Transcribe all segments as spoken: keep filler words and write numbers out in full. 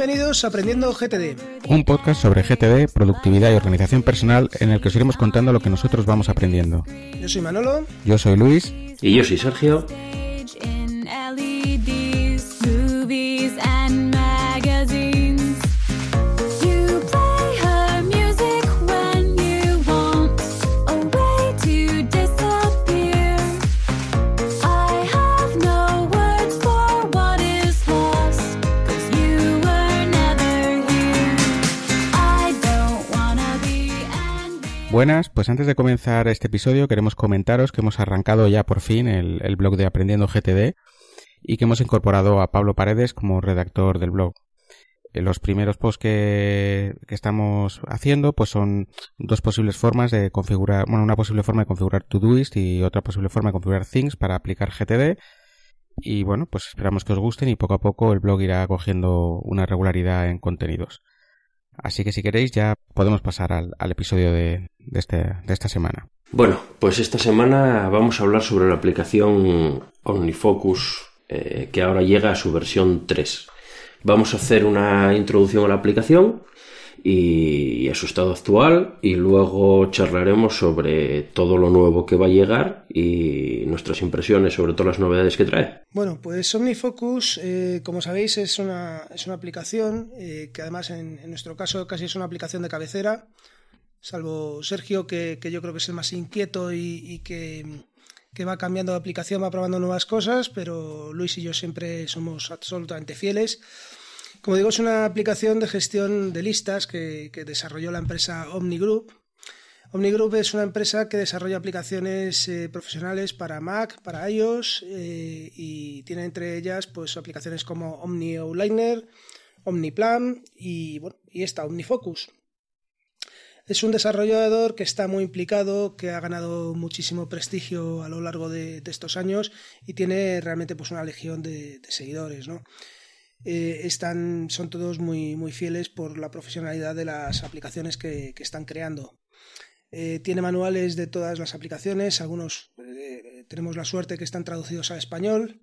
Bienvenidos a Aprendiendo G T D. Un podcast sobre G T D, productividad y organización personal en el que os iremos contando lo que nosotros vamos aprendiendo. Yo soy Manolo. Yo soy Luis. Y yo soy Sergio. Buenas, pues antes de comenzar este episodio queremos comentaros que hemos arrancado ya por fin el, el blog de Aprendiendo G T D y que hemos incorporado a Pablo Paredes como redactor del blog. Los primeros posts que, que estamos haciendo pues son dos posibles formas de configurar, bueno, una posible forma de configurar Todoist y otra posible forma de configurar Things para aplicar G T D. Y bueno, pues esperamos que os gusten y poco a poco el blog irá cogiendo una regularidad en contenidos. Así que si queréis ya podemos pasar al, al episodio de, de, este, de esta semana. Bueno, pues esta semana vamos a hablar sobre la aplicación OmniFocus eh, que ahora llega a su versión tres. Vamos a hacer una introducción a la aplicación y a su estado actual y luego charlaremos sobre todo lo nuevo que va a llegar y nuestras impresiones sobre todas las novedades que trae. Bueno, pues OmniFocus, eh, como sabéis, es una, es una aplicación eh, que además en, en nuestro caso casi es una aplicación de cabecera, salvo Sergio, que, que yo creo que es el más inquieto y, y que, que va cambiando de aplicación, va probando nuevas cosas, pero Luis y yo siempre somos absolutamente fieles. Como digo, es una aplicación de gestión de listas que, que desarrolló la empresa OmniGroup. OmniGroup es una empresa que desarrolla aplicaciones eh, profesionales para Mac, para iOS eh, y tiene entre ellas pues aplicaciones como OmniOutliner, OmniPlan y, bueno, y esta OmniFocus. Es un desarrollador que está muy implicado, que ha ganado muchísimo prestigio a lo largo de, de estos años y tiene realmente pues una legión de, de seguidores, ¿no? Eh, están, son todos muy, muy fieles por la profesionalidad de las aplicaciones que, que están creando. Eh, tiene manuales de todas las aplicaciones, algunos eh, tenemos la suerte que están traducidos al español.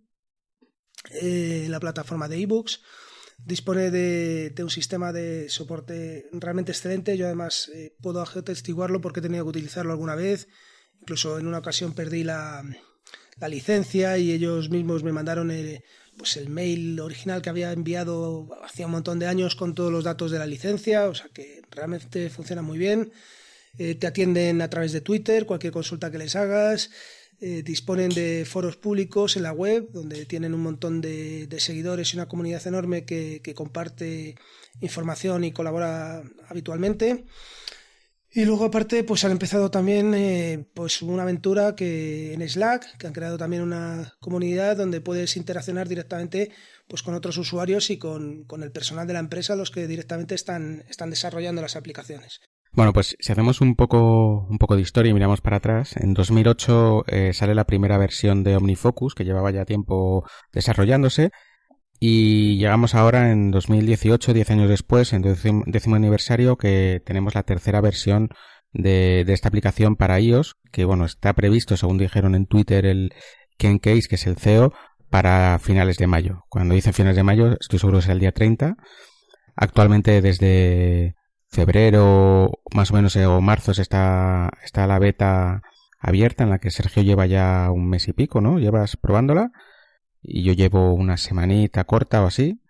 Eh, la plataforma de ebooks dispone de, de un sistema de soporte realmente excelente. Yo además eh, puedo atestiguarlo porque he tenido que utilizarlo alguna vez. Incluso en una ocasión perdí la, la licencia y ellos mismos me mandaron el pues el mail original que había enviado hacía un montón de años con todos los datos de la licencia, o sea que realmente funciona muy bien. Eh, te atienden a través de Twitter, cualquier consulta que les hagas, eh, disponen de foros públicos en la web donde tienen un montón de, de seguidores y una comunidad enorme que, que comparte información y colabora habitualmente. Y luego aparte pues han empezado también eh, pues una aventura que en Slack, que han creado también una comunidad donde puedes interaccionar directamente pues con otros usuarios y con, con el personal de la empresa, los que directamente están, están desarrollando las aplicaciones. Bueno, pues si hacemos un poco un poco de historia y miramos para atrás, en dos mil ocho eh, sale la primera versión de OmniFocus, que llevaba ya tiempo desarrollándose. Y llegamos ahora en dos mil dieciocho, diez años después, en décimo, décimo aniversario, que tenemos la tercera versión de, de esta aplicación para iOS, que bueno, está previsto, según dijeron en Twitter el Ken Case, que es el C E O, para finales de mayo. Cuando dicen finales de mayo, estoy seguro que es el día treinta. Actualmente desde febrero, más o menos, o marzo, está, está la beta abierta, en la que Sergio lleva ya un mes y pico, ¿no? ¿Llevas probándola? Y yo llevo una semanita corta o así.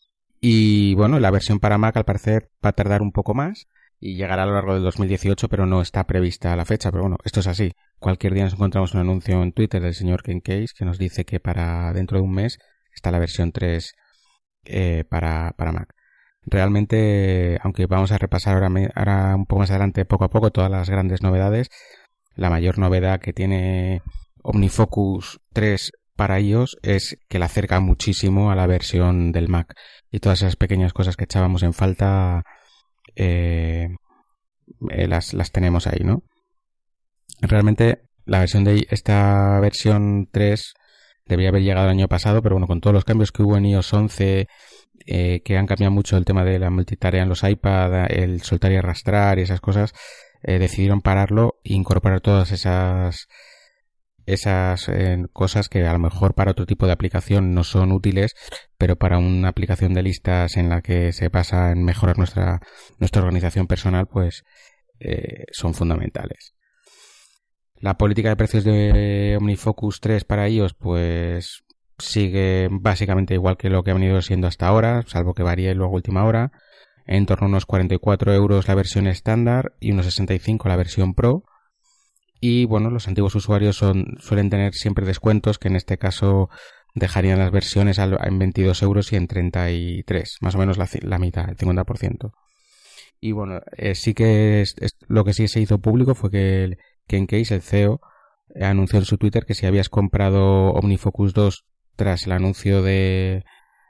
Y bueno, la versión para Mac al parecer va a tardar un poco más y llegará a lo largo del dos mil dieciocho, pero no está prevista la fecha. Pero bueno, esto es así. Cualquier día nos encontramos un anuncio en Twitter del señor Ken Case que nos dice que para dentro de un mes está la versión tres eh, para, para Mac. Realmente, aunque vamos a repasar ahora, ahora un poco más adelante, poco a poco, todas las grandes novedades, la mayor novedad que tiene OmniFocus tres para iOS es que la acerca muchísimo a la versión del Mac y todas esas pequeñas cosas que echábamos en falta eh, eh, las, las tenemos ahí, ¿no? Realmente la versión de esta versión tres debería haber llegado el año pasado, pero bueno, con todos los cambios que hubo en iOS once, eh, que han cambiado mucho el tema de la multitarea en los iPad, el soltar y arrastrar y esas cosas, eh, decidieron pararlo e incorporar todas esas esas eh, cosas que a lo mejor para otro tipo de aplicación no son útiles, pero para una aplicación de listas en la que se basa en mejorar nuestra, nuestra organización personal, pues eh, son fundamentales. La política de precios de OmniFocus tres para iOS, pues sigue básicamente igual que lo que ha venido siendo hasta ahora, salvo que varíe luego a última hora, en torno a unos cuarenta y cuatro euros la versión estándar y unos sesenta y cinco la versión Pro. Y bueno, los antiguos usuarios son, suelen tener siempre descuentos, que en este caso dejarían las versiones en veintidós euros y en treinta y tres, más o menos la, la mitad, el cincuenta por ciento. Y bueno, eh, sí que es, es, lo que sí se hizo público fue que el, Ken Case, el C E O, anunció en su Twitter que si habías comprado OmniFocus dos tras el anuncio de,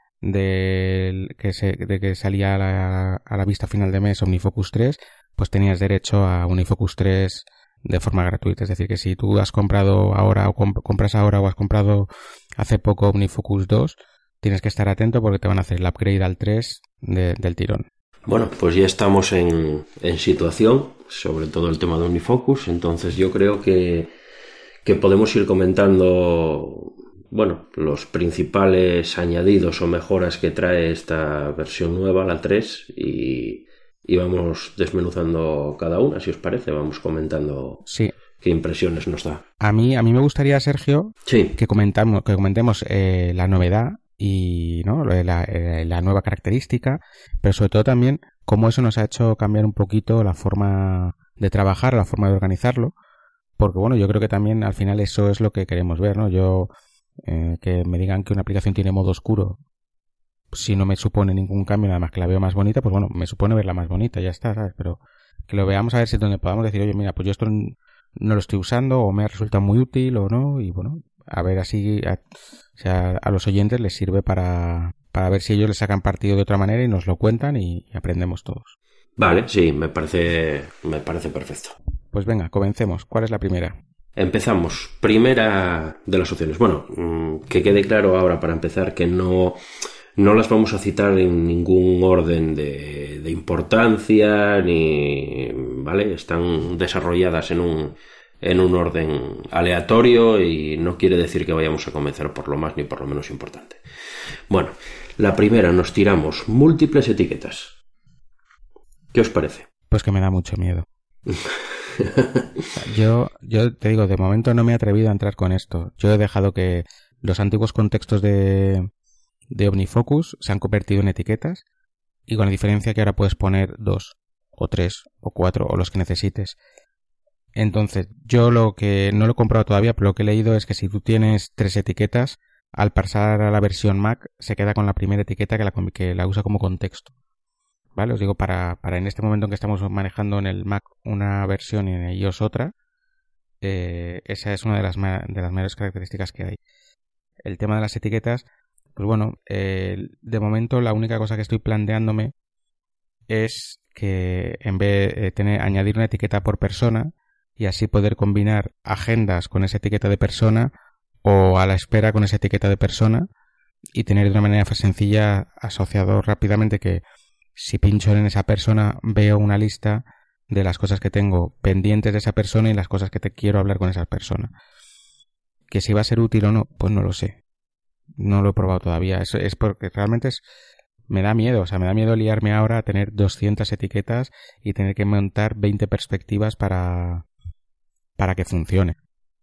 de, que, se, de que salía a la, a la vista final de mes OmniFocus tres, pues tenías derecho a OmniFocus tres de forma gratuita. Es decir, que si tú has comprado ahora o comp- compras ahora o has comprado hace poco OmniFocus dos, tienes que estar atento porque te van a hacer el upgrade al tres de, del tirón. Bueno, pues ya estamos en, en situación, sobre todo el tema de OmniFocus, entonces yo creo que, que podemos ir comentando, bueno, los principales añadidos o mejoras que trae esta versión nueva, la tres, y, y vamos desmenuzando cada una, si os parece, vamos comentando sí. qué impresiones nos da. A mí, a mí me gustaría, Sergio, sí. que, comentamos, que comentemos eh, la novedad y no la, la nueva característica, pero sobre todo también cómo eso nos ha hecho cambiar un poquito la forma de trabajar, la forma de organizarlo, porque bueno, yo creo que también al final eso es lo que queremos ver, ¿no? Yo eh, que me digan que una aplicación tiene modo oscuro, si no me supone ningún cambio, nada más que la veo más bonita, pues bueno, me supone verla más bonita, ya está, ¿sabes? Pero que lo veamos a ver si es donde podamos decir, oye, mira, pues yo esto no lo estoy usando o me resulta muy útil o no, y bueno, a ver así a, o sea, a los oyentes les sirve para, para ver si ellos le sacan partido de otra manera y nos lo cuentan y, y aprendemos todos. Vale, sí, me parece, me parece perfecto. Pues venga, comencemos. ¿Cuál es la primera? Empezamos. Primera de las opciones. Bueno, que quede claro ahora para empezar que no, no las vamos a citar en ningún orden de, de importancia, ni, ¿vale? Están desarrolladas en un, en un orden aleatorio y no quiere decir que vayamos a comenzar por lo más ni por lo menos importante. Bueno, la primera, nos tiramos múltiples etiquetas. ¿Qué os parece? Pues que me da mucho miedo. yo, yo te digo, de momento no me he atrevido a entrar con esto. Yo he dejado que los antiguos contextos de, de OmniFocus se han convertido en etiquetas y con la diferencia que ahora puedes poner dos o tres o cuatro o los que necesites. Entonces, yo lo que no lo he comprado todavía, pero lo que he leído es que si tú tienes tres etiquetas, al pasar a la versión Mac se queda con la primera etiqueta que la, que la usa como contexto. ¿Vale? Os digo, para, para en este momento en que estamos manejando en el Mac una versión y en iOS otra, eh, esa es una de las, ma- de las mayores características que hay. El tema de las etiquetas, pues bueno, eh, de momento la única cosa que estoy planteándome es que en vez de tener, añadir una etiqueta por persona y así poder combinar agendas con esa etiqueta de persona o a la espera con esa etiqueta de persona y tener de una manera sencilla asociado rápidamente que si pincho en esa persona veo una lista de las cosas que tengo pendientes de esa persona y las cosas que te quiero hablar con esa persona. Que si va a ser útil o no, pues no lo sé. No lo he probado todavía. Es, es porque realmente es, me da miedo. O sea, me da miedo liarme ahora a tener doscientas etiquetas y tener que montar veinte perspectivas para, para que funcione.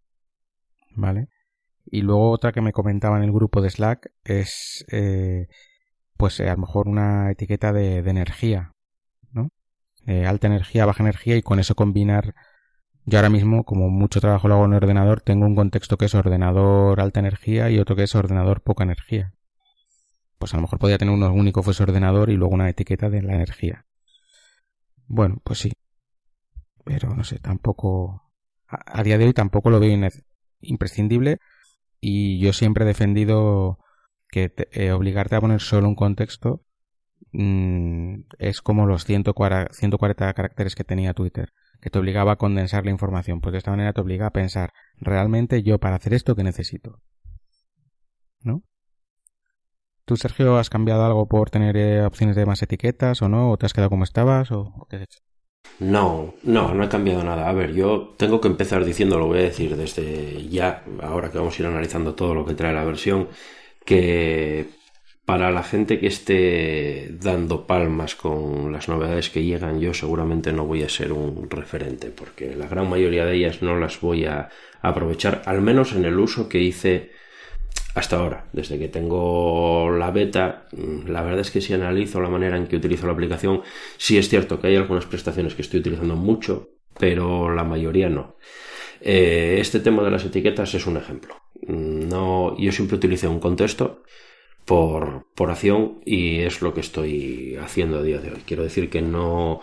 ¿Vale? Y luego otra que me comentaba en el grupo de Slack es... Eh, pues eh, a lo mejor una etiqueta de, de energía, ¿no? Eh, alta energía, baja energía y con eso combinar. Yo ahora mismo, como mucho trabajo lo hago en el ordenador, tengo un contexto que es ordenador alta energía y otro que es ordenador poca energía. Pues a lo mejor podría tener uno único fuese ordenador y luego una etiqueta de la energía. Bueno, pues sí. Pero no sé, tampoco... A, a día de hoy tampoco lo veo in- imprescindible y yo siempre he defendido... que te, eh, obligarte a poner solo un contexto mmm, es como los ciento cuarenta caracteres que tenía Twitter, que te obligaba a condensar la información. Pues de esta manera te obliga a pensar, realmente yo para hacer esto, ¿qué necesito? ¿No? ¿Tú, Sergio, has cambiado algo por tener eh, opciones de más etiquetas o no? ¿O te has quedado como estabas? ¿O qué has hecho? No, no, no he cambiado nada. A ver, yo tengo que empezar diciendo, lo voy a decir desde ya, ahora que vamos a ir analizando todo lo que trae la versión, que para la gente que esté dando palmas con las novedades que llegan, yo seguramente no voy a ser un referente, porque la gran mayoría de ellas no las voy a aprovechar, al menos en el uso que hice hasta ahora. Desde que tengo la beta, la verdad es que si analizo la manera en que utilizo la aplicación, sí es cierto que hay algunas prestaciones que estoy utilizando mucho, pero la mayoría no. Eh, este tema de las etiquetas es un ejemplo. No, yo siempre utilicé un contexto por, por acción y es lo que estoy haciendo a día de hoy. Quiero decir que no...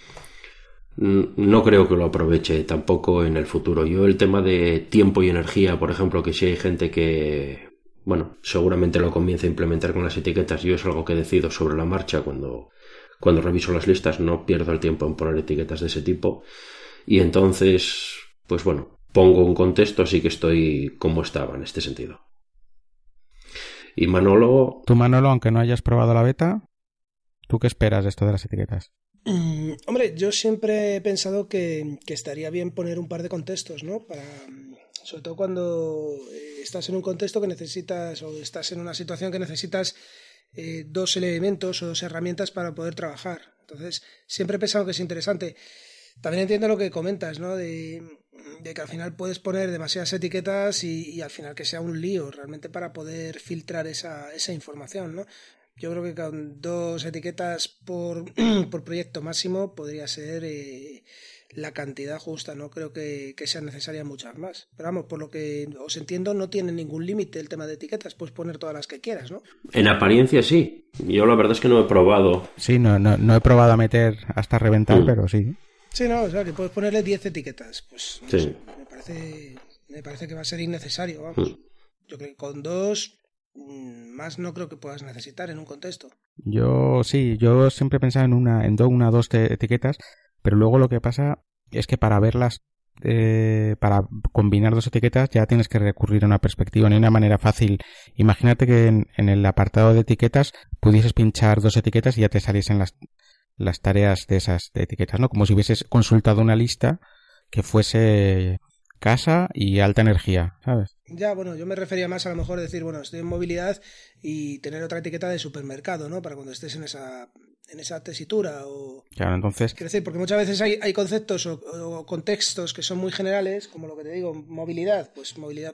no creo que lo aproveche tampoco en el futuro. Yo el tema de tiempo y energía, por ejemplo, que si hay gente que, bueno, seguramente lo comience a implementar con las etiquetas, yo es algo que decido sobre la marcha cuando, cuando reviso las listas, no pierdo el tiempo en poner etiquetas de ese tipo y entonces, pues bueno, pongo un contexto, así que estoy como estaba en este sentido. Y Manolo... Tú, Manolo, aunque no hayas probado la beta, ¿tú qué esperas de esto de las etiquetas? Mm, hombre, yo siempre he pensado que, que estaría bien poner un par de contextos, ¿no? Para, sobre todo cuando estás en un contexto que necesitas o estás en una situación que necesitas eh, dos elementos o dos herramientas para poder trabajar. Entonces, siempre he pensado que es interesante. También entiendo lo que comentas, ¿no? De, de que al final puedes poner demasiadas etiquetas y, y al final que sea un lío realmente para poder filtrar esa, esa información, ¿no? Yo creo que con dos etiquetas por, por proyecto máximo podría ser eh, la cantidad justa. No creo que, que sean necesarias muchas más. Pero vamos, por lo que os entiendo, no tiene ningún límite el tema de etiquetas. Puedes poner todas las que quieras, ¿no? En apariencia sí. Yo la verdad es que no he probado. Sí, no, no, no he probado a meter hasta reventar, mm. pero sí. Sí, no, o sea, que puedes ponerle diez etiquetas. Pues no sí. sé, me parece, me parece que va a ser innecesario, vamos. Mm. Yo creo que con dos... más no creo que puedas necesitar en un contexto. Yo sí, yo siempre he pensado en una, en do, una o dos etiquetas, pero luego lo que pasa es que para verlas, eh, para combinar dos etiquetas ya tienes que recurrir a una perspectiva, no hay una manera fácil. Imagínate que en, en el apartado de etiquetas pudieses pinchar dos etiquetas y ya te saliesen las, las tareas de esas de etiquetas, ¿no? Como si hubieses consultado una lista que fuese casa y alta energía, ¿sabes? Ya, bueno, yo me refería más a lo mejor decir, bueno, estoy en movilidad y tener otra etiqueta de supermercado, ¿no? Para cuando estés en esa en esa tesitura o... Claro, entonces... Quiero decir, porque muchas veces hay, hay conceptos o, o contextos que son muy generales, como lo que te digo, movilidad, pues movilidad...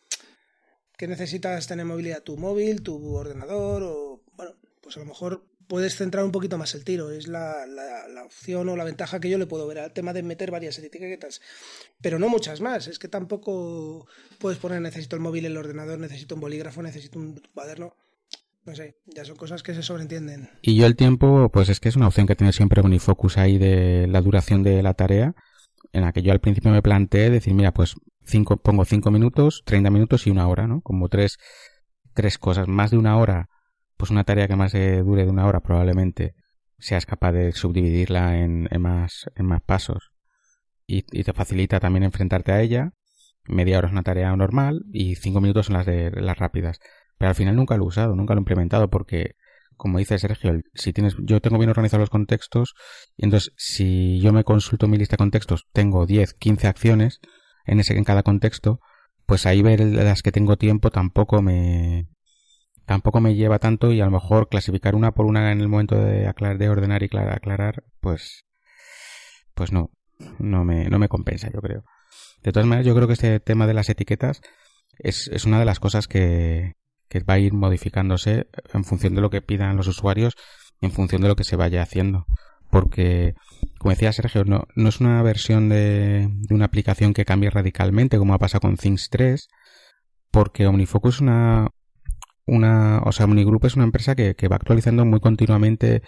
¿Qué necesitas tener movilidad? ¿Tu móvil, tu ordenador? O, bueno, pues a lo mejor puedes centrar un poquito más el tiro. Es la, la, la opción o la ventaja que yo le puedo ver al tema de meter varias etiquetas. Pero no muchas más. Es que tampoco puedes poner necesito el móvil, el ordenador, necesito un bolígrafo, necesito un cuaderno. No sé, ya son cosas que se sobreentienden. Y yo el tiempo, pues es que es una opción que tiene siempre OmniFocus ahí de la duración de la tarea, en la que yo al principio me planteé decir, mira, pues cinco, pongo cinco minutos, treinta minutos y una hora, ¿no? Como tres, tres cosas. Más de una hora, pues una tarea que más eh, dure de una hora probablemente seas capaz de subdividirla en, en, más, en más pasos y, y te facilita también enfrentarte a ella. Media hora es una tarea normal y cinco minutos son las de las rápidas. Pero al final nunca lo he usado, nunca lo he implementado porque, como dice Sergio, si tienes, yo tengo bien organizados los contextos y entonces si yo me consulto mi lista de contextos, tengo diez, quince acciones en ese en cada contexto, pues ahí ver las que tengo tiempo tampoco me tampoco me lleva tanto y a lo mejor clasificar una por una en el momento de aclarar, de ordenar y aclarar, pues pues no, no me no me compensa, yo creo. De todas maneras, yo creo que este tema de las etiquetas es es una de las cosas que que va a ir modificándose en función de lo que pidan los usuarios, en función de lo que se vaya haciendo. Porque, como decía Sergio, no, no es una versión de, de una aplicación que cambie radicalmente, como ha pasado con Things tres, porque OmniFocus es una, una, o sea, OmniGroup es una empresa que, que va actualizando muy continuamente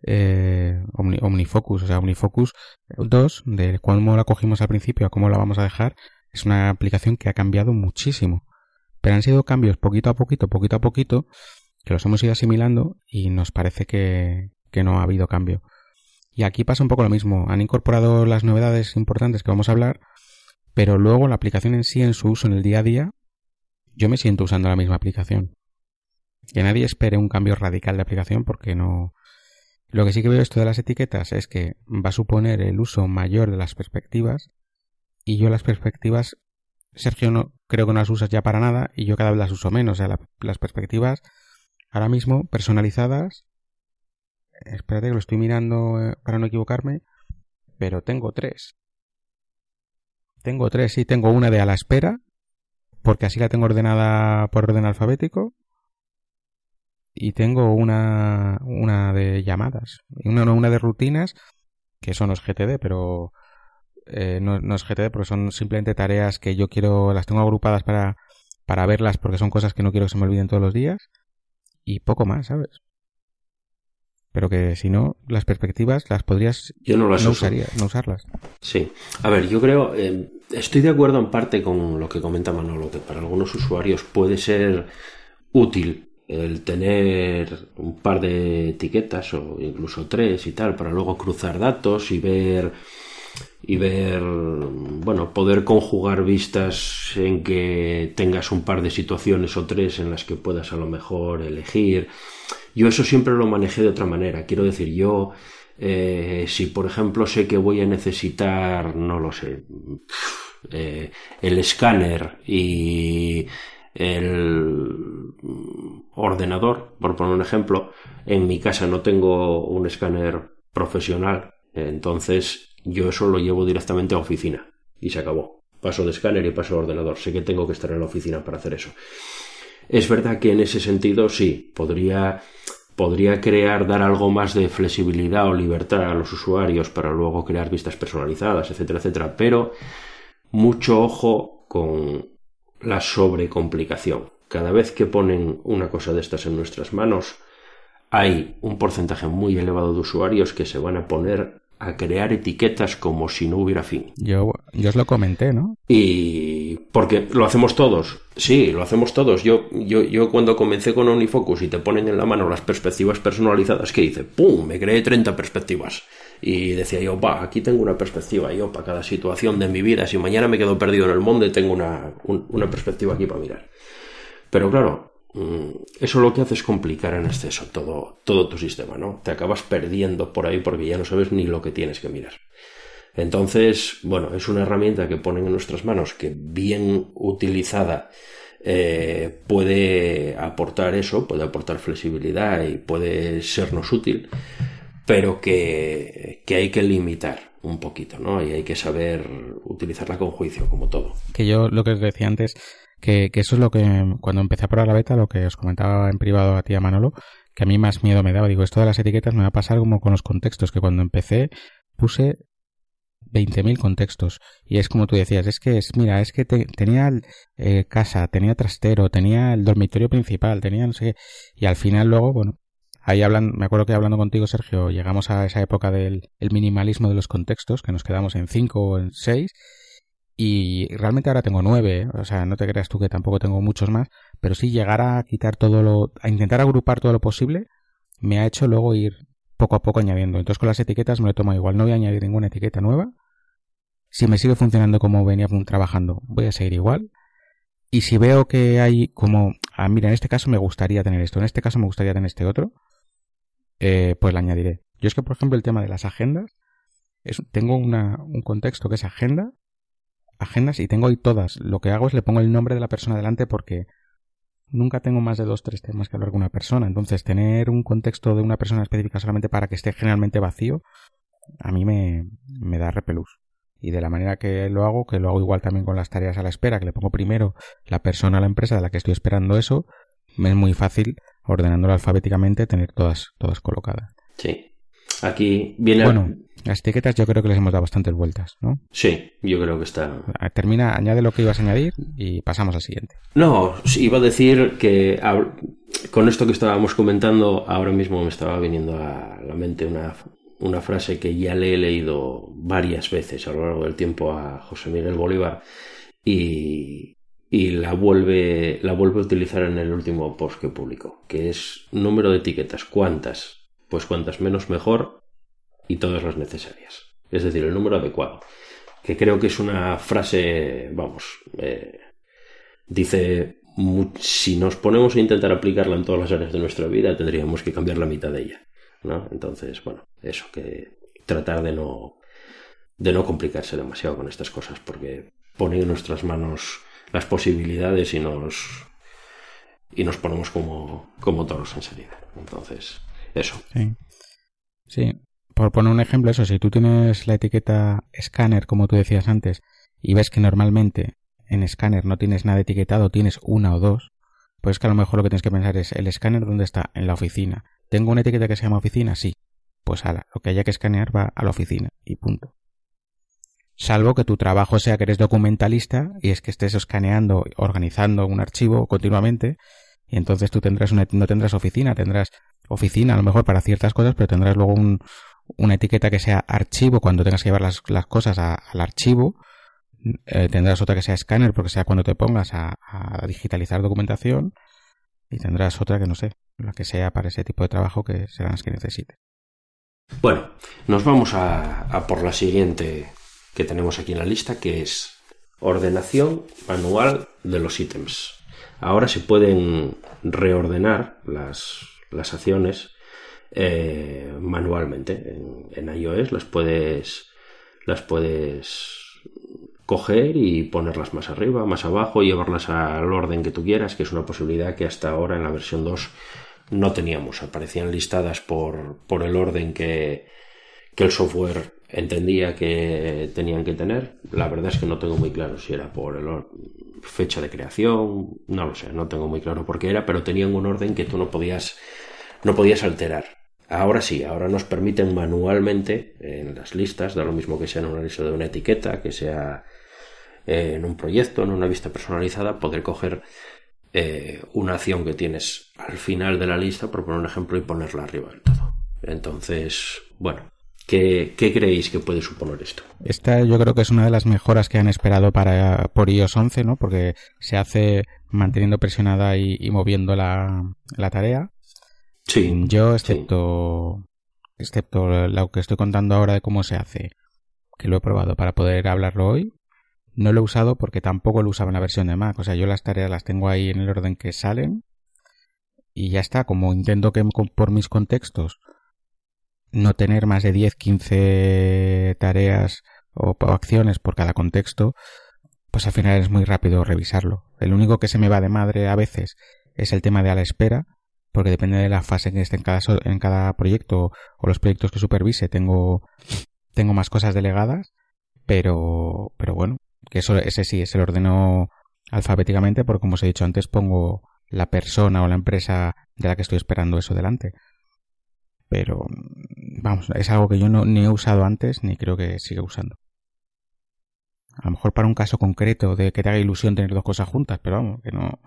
eh, Omni, OmniFocus, o sea, OmniFocus dos, de cómo la cogimos al principio a cómo la vamos a dejar, es una aplicación que ha cambiado muchísimo. Pero han sido cambios poquito a poquito, poquito a poquito, que los hemos ido asimilando y nos parece que, que no ha habido cambio. Y aquí pasa un poco lo mismo. Han incorporado las novedades importantes que vamos a hablar, pero luego la aplicación en sí, en su uso en el día a día, yo me siento usando la misma aplicación. Que nadie espere un cambio radical de aplicación porque no, Lo que sí que veo esto de las etiquetas es que va a suponer el uso mayor de las perspectivas, y yo las perspectivas, Sergio, no creo que no las usas ya para nada, y yo cada vez las uso menos. O sea, la, las perspectivas ahora mismo personalizadas, espérate que lo estoy mirando eh, para no equivocarme, pero tengo tres. Tengo tres, sí, tengo una de a la espera, porque así la tengo ordenada por orden alfabético, y tengo una una de llamadas, una, no, una de rutinas, que eso no es G T D, pero eh, no, no es G T D porque son simplemente tareas que yo quiero, las tengo agrupadas para, para verlas porque son cosas que no quiero que se me olviden todos los días, y poco más, ¿sabes? Pero que si no, las perspectivas las podrías yo no las no, uso. usaría, no usarlas. Sí, a ver, yo creo, eh, estoy de acuerdo en parte con lo que comenta Manolo, que para algunos usuarios puede ser útil el tener un par de etiquetas o incluso tres y tal, para luego cruzar datos y ver y ver, bueno, poder conjugar vistas en que tengas un par de situaciones o tres en las que puedas a lo mejor elegir. Yo eso siempre lo manejé de otra manera. Quiero decir, yo eh, si por ejemplo sé que voy a necesitar, no lo sé, eh, el escáner y el ordenador, por poner un ejemplo, en mi casa no tengo un escáner profesional, entonces yo eso lo llevo directamente a oficina y se acabó. Paso de escáner y paso de ordenador. Sé que tengo que estar en la oficina para hacer eso. Es verdad que en ese sentido sí, podría, podría crear, dar algo más de flexibilidad o libertad a los usuarios para luego crear vistas personalizadas, etcétera, etcétera, pero mucho ojo con la sobrecomplicación. Cada vez que ponen una cosa de estas en nuestras manos, hay un porcentaje muy elevado de usuarios que se van a poner a crear etiquetas como si no hubiera fin. Yo, yo os lo comenté, ¿no? Y porque lo hacemos todos, sí, lo hacemos todos. Yo, yo, yo cuando comencé con OmniFocus y te ponen en la mano las perspectivas personalizadas, ¿qué hice? ¡Pum! Me creé treinta perspectivas. Y decía yo, va, aquí tengo una perspectiva yo para cada situación de mi vida. Si mañana me quedo perdido en el mundo, tengo una, un, una perspectiva aquí para mirar. Pero claro, eso lo que hace es complicar en exceso todo, todo tu sistema, ¿no? Te acabas perdiendo por ahí porque ya no sabes ni lo que tienes que mirar. Entonces, bueno, es una herramienta que ponen en nuestras manos que bien utilizada eh, puede aportar eso, puede aportar flexibilidad y puede sernos útil, pero que, que hay que limitar un poquito, ¿no? Y hay que saber utilizarla con juicio, como todo. Que yo lo que os decía antes, que, que eso es lo que, cuando empecé a probar la beta, lo que os comentaba en privado a ti, a Manolo, que a mí más miedo me daba. Digo, esto de las etiquetas me va a pasar como con los contextos, que cuando empecé puse veinte mil contextos. Y es como tú decías, es que es, mira, es que te, tenía eh, casa, tenía trastero, tenía el dormitorio principal, tenía no sé qué. Y al final luego, bueno, ahí hablan, me acuerdo que hablando contigo, Sergio, llegamos a esa época del el minimalismo de los contextos, que nos quedamos en cinco o en seis. Y realmente ahora tengo nueve, ¿eh? O sea, no te creas tú que tampoco tengo muchos más, pero sí llegar a quitar todo lo, a intentar agrupar todo lo posible, me ha hecho luego ir poco a poco añadiendo. Entonces con las etiquetas me lo tomo igual, no voy a añadir ninguna etiqueta nueva. Si me sigue funcionando como venía trabajando, voy a seguir igual. Y si veo que hay como, ah, mira, en este caso me gustaría tener esto, en este caso me gustaría tener este otro, eh, pues la añadiré. Yo es que, por ejemplo, el tema de las agendas, es, tengo una, un contexto que es agenda, agendas, y tengo ahí todas. Lo que hago es le pongo el nombre de la persona delante porque nunca tengo más de dos, tres temas que hablar con una persona. Entonces, tener un contexto de una persona específica solamente para que esté generalmente vacío, a mí me, me da repelús. Y de la manera que lo hago, que lo hago igual también con las tareas a la espera, que le pongo primero la persona a la empresa de la que estoy esperando eso, me es muy fácil, ordenándolo alfabéticamente, tener todas, todas colocadas. Sí. Aquí viene... Bueno, las etiquetas yo creo que les hemos dado bastantes vueltas, ¿no? Sí, yo creo que está... Termina, añade lo que ibas a añadir y pasamos al siguiente. No, iba a decir que con esto que estábamos comentando, ahora mismo me estaba viniendo a la mente una, una frase que ya le he leído varias veces a lo largo del tiempo a José Miguel Bolívar y, y la vuelve, la vuelve a utilizar en el último post que publicó, que es número de etiquetas. ¿Cuántas? Pues cuantas menos mejor y todas las necesarias. Es decir, el número adecuado. Que creo que es una frase, vamos, eh, dice, si nos ponemos a intentar aplicarla en todas las áreas de nuestra vida, tendríamos que cambiar la mitad de ella. ¿no? Entonces, bueno, eso, que tratar de no, de no complicarse demasiado con estas cosas, porque ponen en nuestras manos las posibilidades y nos y nos ponemos como, como toros enseguida. Entonces, eso. Sí. Sí. Por poner un ejemplo, eso, si tú tienes la etiqueta escáner, como tú decías antes, y ves que normalmente en escáner no tienes nada etiquetado, tienes una o dos, pues que a lo mejor lo que tienes que pensar es, ¿el escáner dónde está? En la oficina. ¿Tengo una etiqueta que se llama oficina? Sí. Pues ala, lo que haya que escanear va a la oficina y punto. Salvo que tu trabajo sea que eres documentalista y es que estés escaneando, organizando un archivo continuamente, y entonces tú tendrás una, no tendrás oficina, tendrás oficina a lo mejor para ciertas cosas, pero tendrás luego un, una etiqueta que sea archivo cuando tengas que llevar las, las cosas a, al archivo. Eh, tendrás otra que sea escáner porque sea cuando te pongas a, a digitalizar documentación, y tendrás otra que no sé, la que sea para ese tipo de trabajo que serán las que necesites. Bueno, nos vamos a, a por la siguiente que tenemos aquí en la lista, que es ordenación manual de los ítems. Ahora se pueden reordenar las, las acciones eh, manualmente. En, en iOS las puedes, las puedes coger y ponerlas más arriba, más abajo, y llevarlas al orden que tú quieras, que es una posibilidad que hasta ahora en la versión dos no teníamos. Aparecían listadas por, por el orden que, que el software entendía que tenían que tener. La verdad es que no tengo muy claro si era por el or- fecha de creación, no lo sé, no tengo muy claro por qué era, pero tenían un orden que tú no podías, no podías alterar. Ahora sí, ahora nos permiten manualmente en las listas, da lo mismo que sea en una lista de una etiqueta, que sea eh, en un proyecto, en una vista personalizada, poder coger eh, una acción que tienes al final de la lista, por poner un ejemplo, y ponerla arriba del todo. Entonces, bueno, ¿Qué, ¿Qué creéis que puede suponer esto? Esta yo creo que es una de las mejoras que han esperado para por iOS once, ¿no? Porque se hace manteniendo presionada y, y moviendo la, la tarea. Sí. Yo, excepto, sí. excepto lo que estoy contando ahora de cómo se hace, que lo he probado para poder hablarlo hoy, no lo he usado porque tampoco lo usaba en la versión de Mac. O sea, yo las tareas las tengo ahí en el orden que salen y ya está. Como intento que por mis contextos no tener más de diez, quince tareas o, o acciones por cada contexto, pues al final es muy rápido revisarlo. El único que se me va de madre a veces es el tema de a la espera, porque depende de la fase que esté en cada, en cada proyecto o los proyectos que supervise, tengo, tengo más cosas delegadas, pero, pero bueno, que eso, ese sí, ese lo ordeno alfabéticamente porque, como os he dicho antes, pongo la persona o la empresa de la que estoy esperando eso delante. Pero, vamos, es algo que yo no ni he usado antes ni creo que siga usando. A lo mejor para un caso concreto de que te haga ilusión tener dos cosas juntas, pero vamos, que no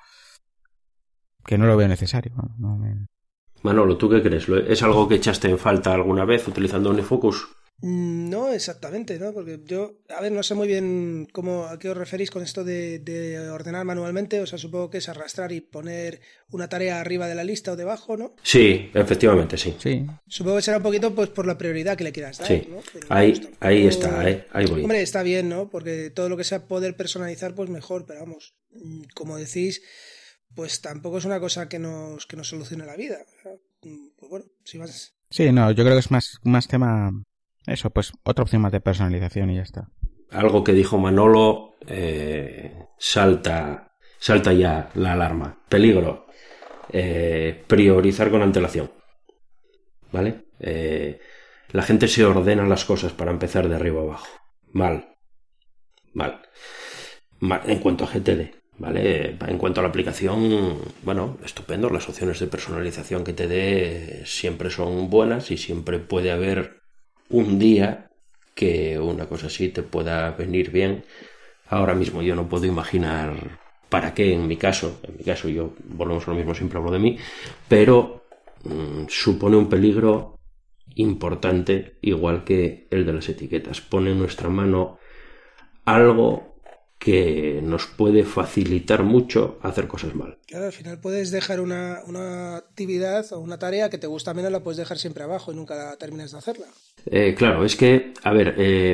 que no lo veo necesario. No, no me... Manolo, ¿tú qué crees? ¿Es algo que echaste en falta alguna vez utilizando OmniFocus? No exactamente, ¿no? Porque yo, a ver, no sé muy bien cómo, a qué os referís con esto de, de ordenar manualmente. O sea, supongo que es arrastrar y poner una tarea arriba de la lista o debajo, ¿no? Sí, efectivamente, sí. Sí. Supongo que será un poquito pues por la prioridad que le quieras dar, sí. ¿no? Pero, ahí, pues, tampoco... ahí está, ahí, ahí voy. Hombre, está bien, ¿no? Porque todo lo que sea poder personalizar, pues mejor, pero vamos, como decís, pues tampoco es una cosa que nos, que nos solucione la vida. Pues bueno, si vas... Sí, no, yo creo que es más, más tema... Eso, pues otra opción más de personalización y ya está. Algo que dijo Manolo, eh, salta, salta ya la alarma. Peligro. Eh, priorizar con antelación. ¿Vale? Eh, la gente se ordena las cosas para empezar de arriba abajo. Mal. Mal. Mal. En cuanto a G T D. ¿Vale? En cuanto a la aplicación, bueno, estupendo. Las opciones de personalización que te dé siempre son buenas y siempre puede haber un día que una cosa así te pueda venir bien. Ahora mismo yo no puedo imaginar para qué en mi caso. En mi caso yo, volvemos a lo mismo, siempre hablo de mí, pero mmm, supone un peligro importante, igual que el de las etiquetas. Pone en nuestra mano algo que nos puede facilitar mucho hacer cosas mal. Claro, al final puedes dejar una, una actividad o una tarea que te gusta menos, la puedes dejar siempre abajo y nunca la terminas de hacerla. Eh, claro, es que, a ver, eh,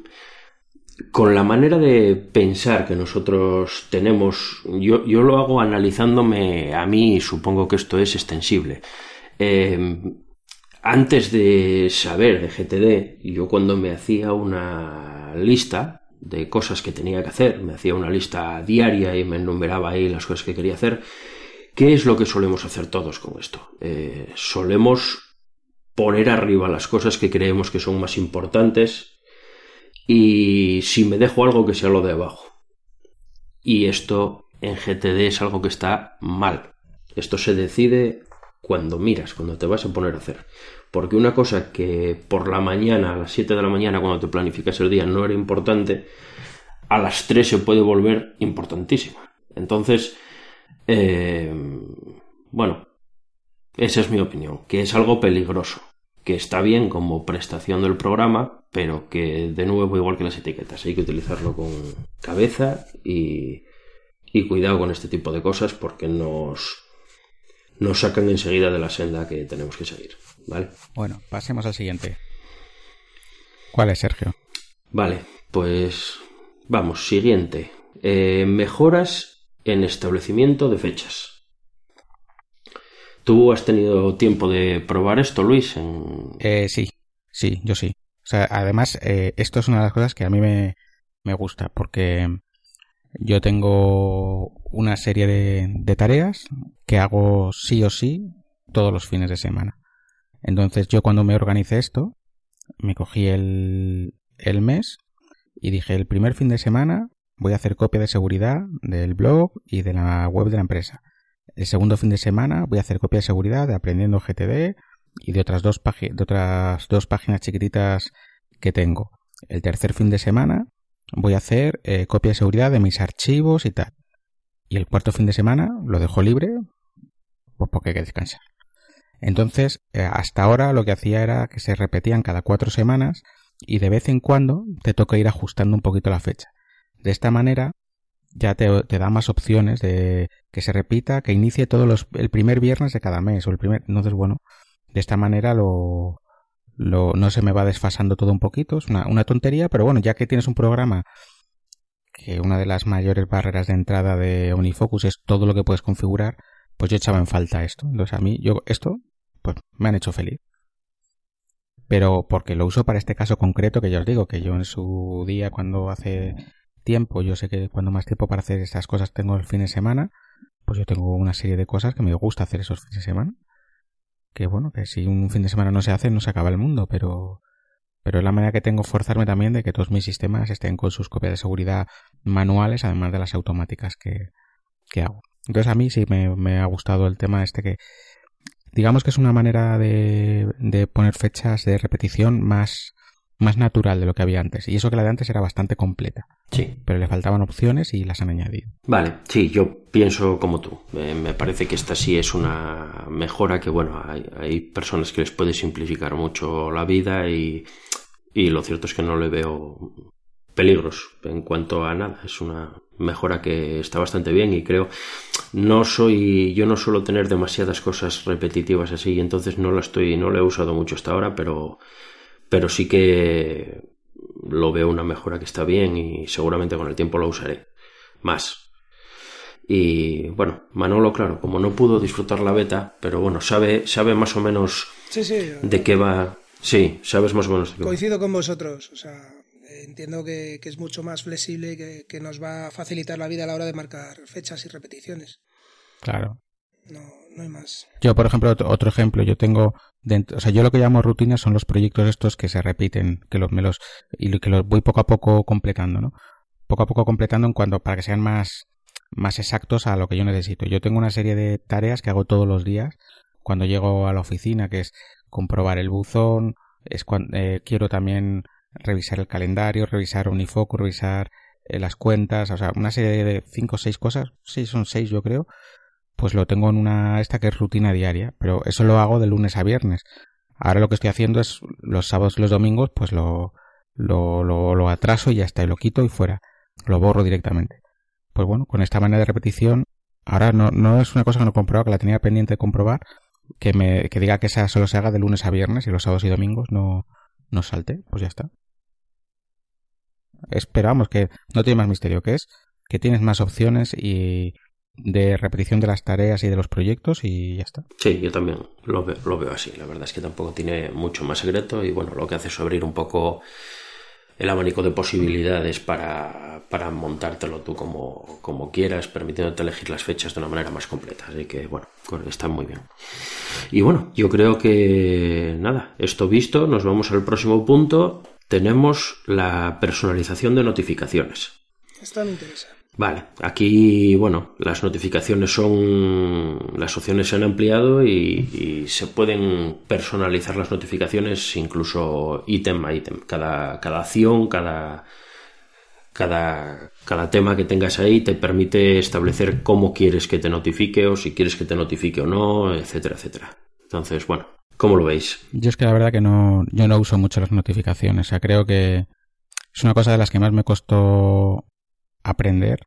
con la manera de pensar que nosotros tenemos, yo, yo lo hago analizándome a mí y supongo que esto es extensible. Eh, antes de saber de G T D, yo cuando me hacía una lista de cosas que tenía que hacer, me hacía una lista diaria y me enumeraba ahí las cosas que quería hacer. ¿Qué es lo que solemos hacer todos con esto? Eh, solemos poner arriba las cosas que creemos que son más importantes y si me dejo algo que sea lo de abajo. Y esto en G T D es algo que está mal. Esto se decide cuando miras, cuando te vas a poner a hacer. Porque una cosa que por la mañana, a las siete de la mañana, cuando te planificas el día, no era importante, a las tres se puede volver importantísima. Entonces, eh, bueno, esa es mi opinión, que es algo peligroso, que está bien como prestación del programa, pero que, de nuevo, igual que las etiquetas, hay que utilizarlo con cabeza y, y cuidado con este tipo de cosas porque nos, nos sacan enseguida de la senda que tenemos que seguir, ¿vale? Bueno, pasemos al siguiente. ¿Cuál es, Sergio? Vale, pues vamos, siguiente. Eh, mejoras en establecimiento de fechas. ¿Tú has tenido tiempo de probar esto, Luis? En... Eh, sí, sí, yo sí. O sea, además, eh, esto es una de las cosas que a mí me, me gusta, porque yo tengo una serie de, de tareas que hago sí o sí todos los fines de semana. Entonces, yo cuando me organicé esto, me cogí el, el mes y dije, el primer fin de semana voy a hacer copia de seguridad del blog y de la web de la empresa. El segundo fin de semana voy a hacer copia de seguridad de Aprendiendo G T D y de otras dos, págin- de otras dos páginas chiquititas que tengo. El tercer fin de semana voy a hacer eh, copia de seguridad de mis archivos y tal. Y el cuarto fin de semana lo dejo libre, pues porque hay que descansar. Entonces, eh, hasta ahora lo que hacía era que se repetían cada cuatro semanas y de vez en cuando te toca ir ajustando un poquito la fecha. De esta manera ya te, te da más opciones de que se repita, que inicie todos los, el primer viernes de cada mes o el primer, entonces bueno, de esta manera lo, lo no se me va desfasando todo un poquito, es una, una tontería, pero bueno, ya que tienes un programa que una de las mayores barreras de entrada de OmniFocus es todo lo que puedes configurar, pues yo echaba en falta esto. Entonces a mí, yo esto, pues me han hecho feliz. Pero porque lo uso para este caso concreto, que ya os digo, que yo en su día cuando hace tiempo, yo sé que cuando más tiempo para hacer estas cosas tengo el fin de semana, pues yo tengo una serie de cosas que me gusta hacer esos fines de semana. Que bueno, que si un fin de semana no se hace, no se acaba el mundo, pero... Pero es la manera que tengo forzarme también de que todos mis sistemas estén con sus copias de seguridad manuales, además de las automáticas que, que hago. Entonces a mí sí me, me ha gustado el tema este que, digamos que es una manera de, de poner fechas de repetición más, más natural de lo que había antes. Y eso que la de antes era bastante completa. Sí. Pero le faltaban opciones y las han añadido. Vale, sí, yo pienso como tú. Eh, me parece que esta sí es una mejora que, bueno, hay, hay personas que les puede simplificar mucho la vida y, y lo cierto es que no le veo peligros en cuanto a nada. Es una mejora que está bastante bien y creo, no soy, yo no suelo tener demasiadas cosas repetitivas así y entonces no la estoy, no la he usado mucho hasta ahora, pero, pero sí que lo veo una mejora que está bien y seguramente con el tiempo lo usaré más. Y bueno, Manolo, claro, como no pudo disfrutar la beta, pero bueno, sabe, sabe más o menos sí, sí, de qué va. Sí, sabes más o menos de qué va. Coincido con vosotros, o sea, entiendo que, que es mucho más flexible y que, que nos va a facilitar la vida a la hora de marcar fechas y repeticiones. Claro. No, no hay más. Yo, por ejemplo, otro, otro ejemplo, yo tengo, dentro, o sea, yo lo que llamo rutinas son los proyectos estos que se repiten, que los, me los, y que los voy poco a poco completando, ¿no? Poco a poco completando en cuanto, para que sean más, más exactos a lo que yo necesito. Yo tengo una serie de tareas que hago todos los días cuando llego a la oficina, que es comprobar el buzón, es cuando, eh, quiero también revisar el calendario, revisar OmniFocus, revisar eh, las cuentas, o sea, una serie de cinco o seis cosas, sí, son seis yo creo, pues lo tengo en una, esta que es rutina diaria, pero eso lo hago de lunes a viernes. Ahora lo que estoy haciendo es los sábados y los domingos, pues lo, lo, lo, lo atraso y ya está, y lo quito y fuera, lo borro directamente. Pues bueno, con esta manera de repetición, ahora no, no es una cosa que no he comprobado, que la tenía pendiente de comprobar, que me, que diga que esa solo se haga de lunes a viernes y los sábados y domingos no, no salte, pues ya está. Esperamos que no tiene más misterio, que es que tienes más opciones y, de repetición de las tareas y de los proyectos y ya está. Sí, yo también lo veo, lo veo así. La verdad es que tampoco tiene mucho más secreto y bueno, lo que hace es abrir un poco el abanico de posibilidades para, para montártelo tú como, como quieras, permitiéndote elegir las fechas de una manera más completa. Así que bueno, está muy bien. Y bueno, yo creo que nada, esto visto, nos vamos al próximo punto. Tenemos la personalización de notificaciones. Esto me interesa. Vale, aquí, bueno, las notificaciones son, las opciones se han ampliado y, y se pueden personalizar las notificaciones incluso ítem a ítem. Cada, cada acción, cada, cada, cada tema que tengas ahí te permite establecer cómo quieres que te notifique o si quieres que te notifique o no, etcétera, etcétera. Entonces, bueno, ¿cómo lo veis? Yo es que la verdad que no, yo no uso mucho las notificaciones. O sea, creo que es una cosa de las que más me costó aprender,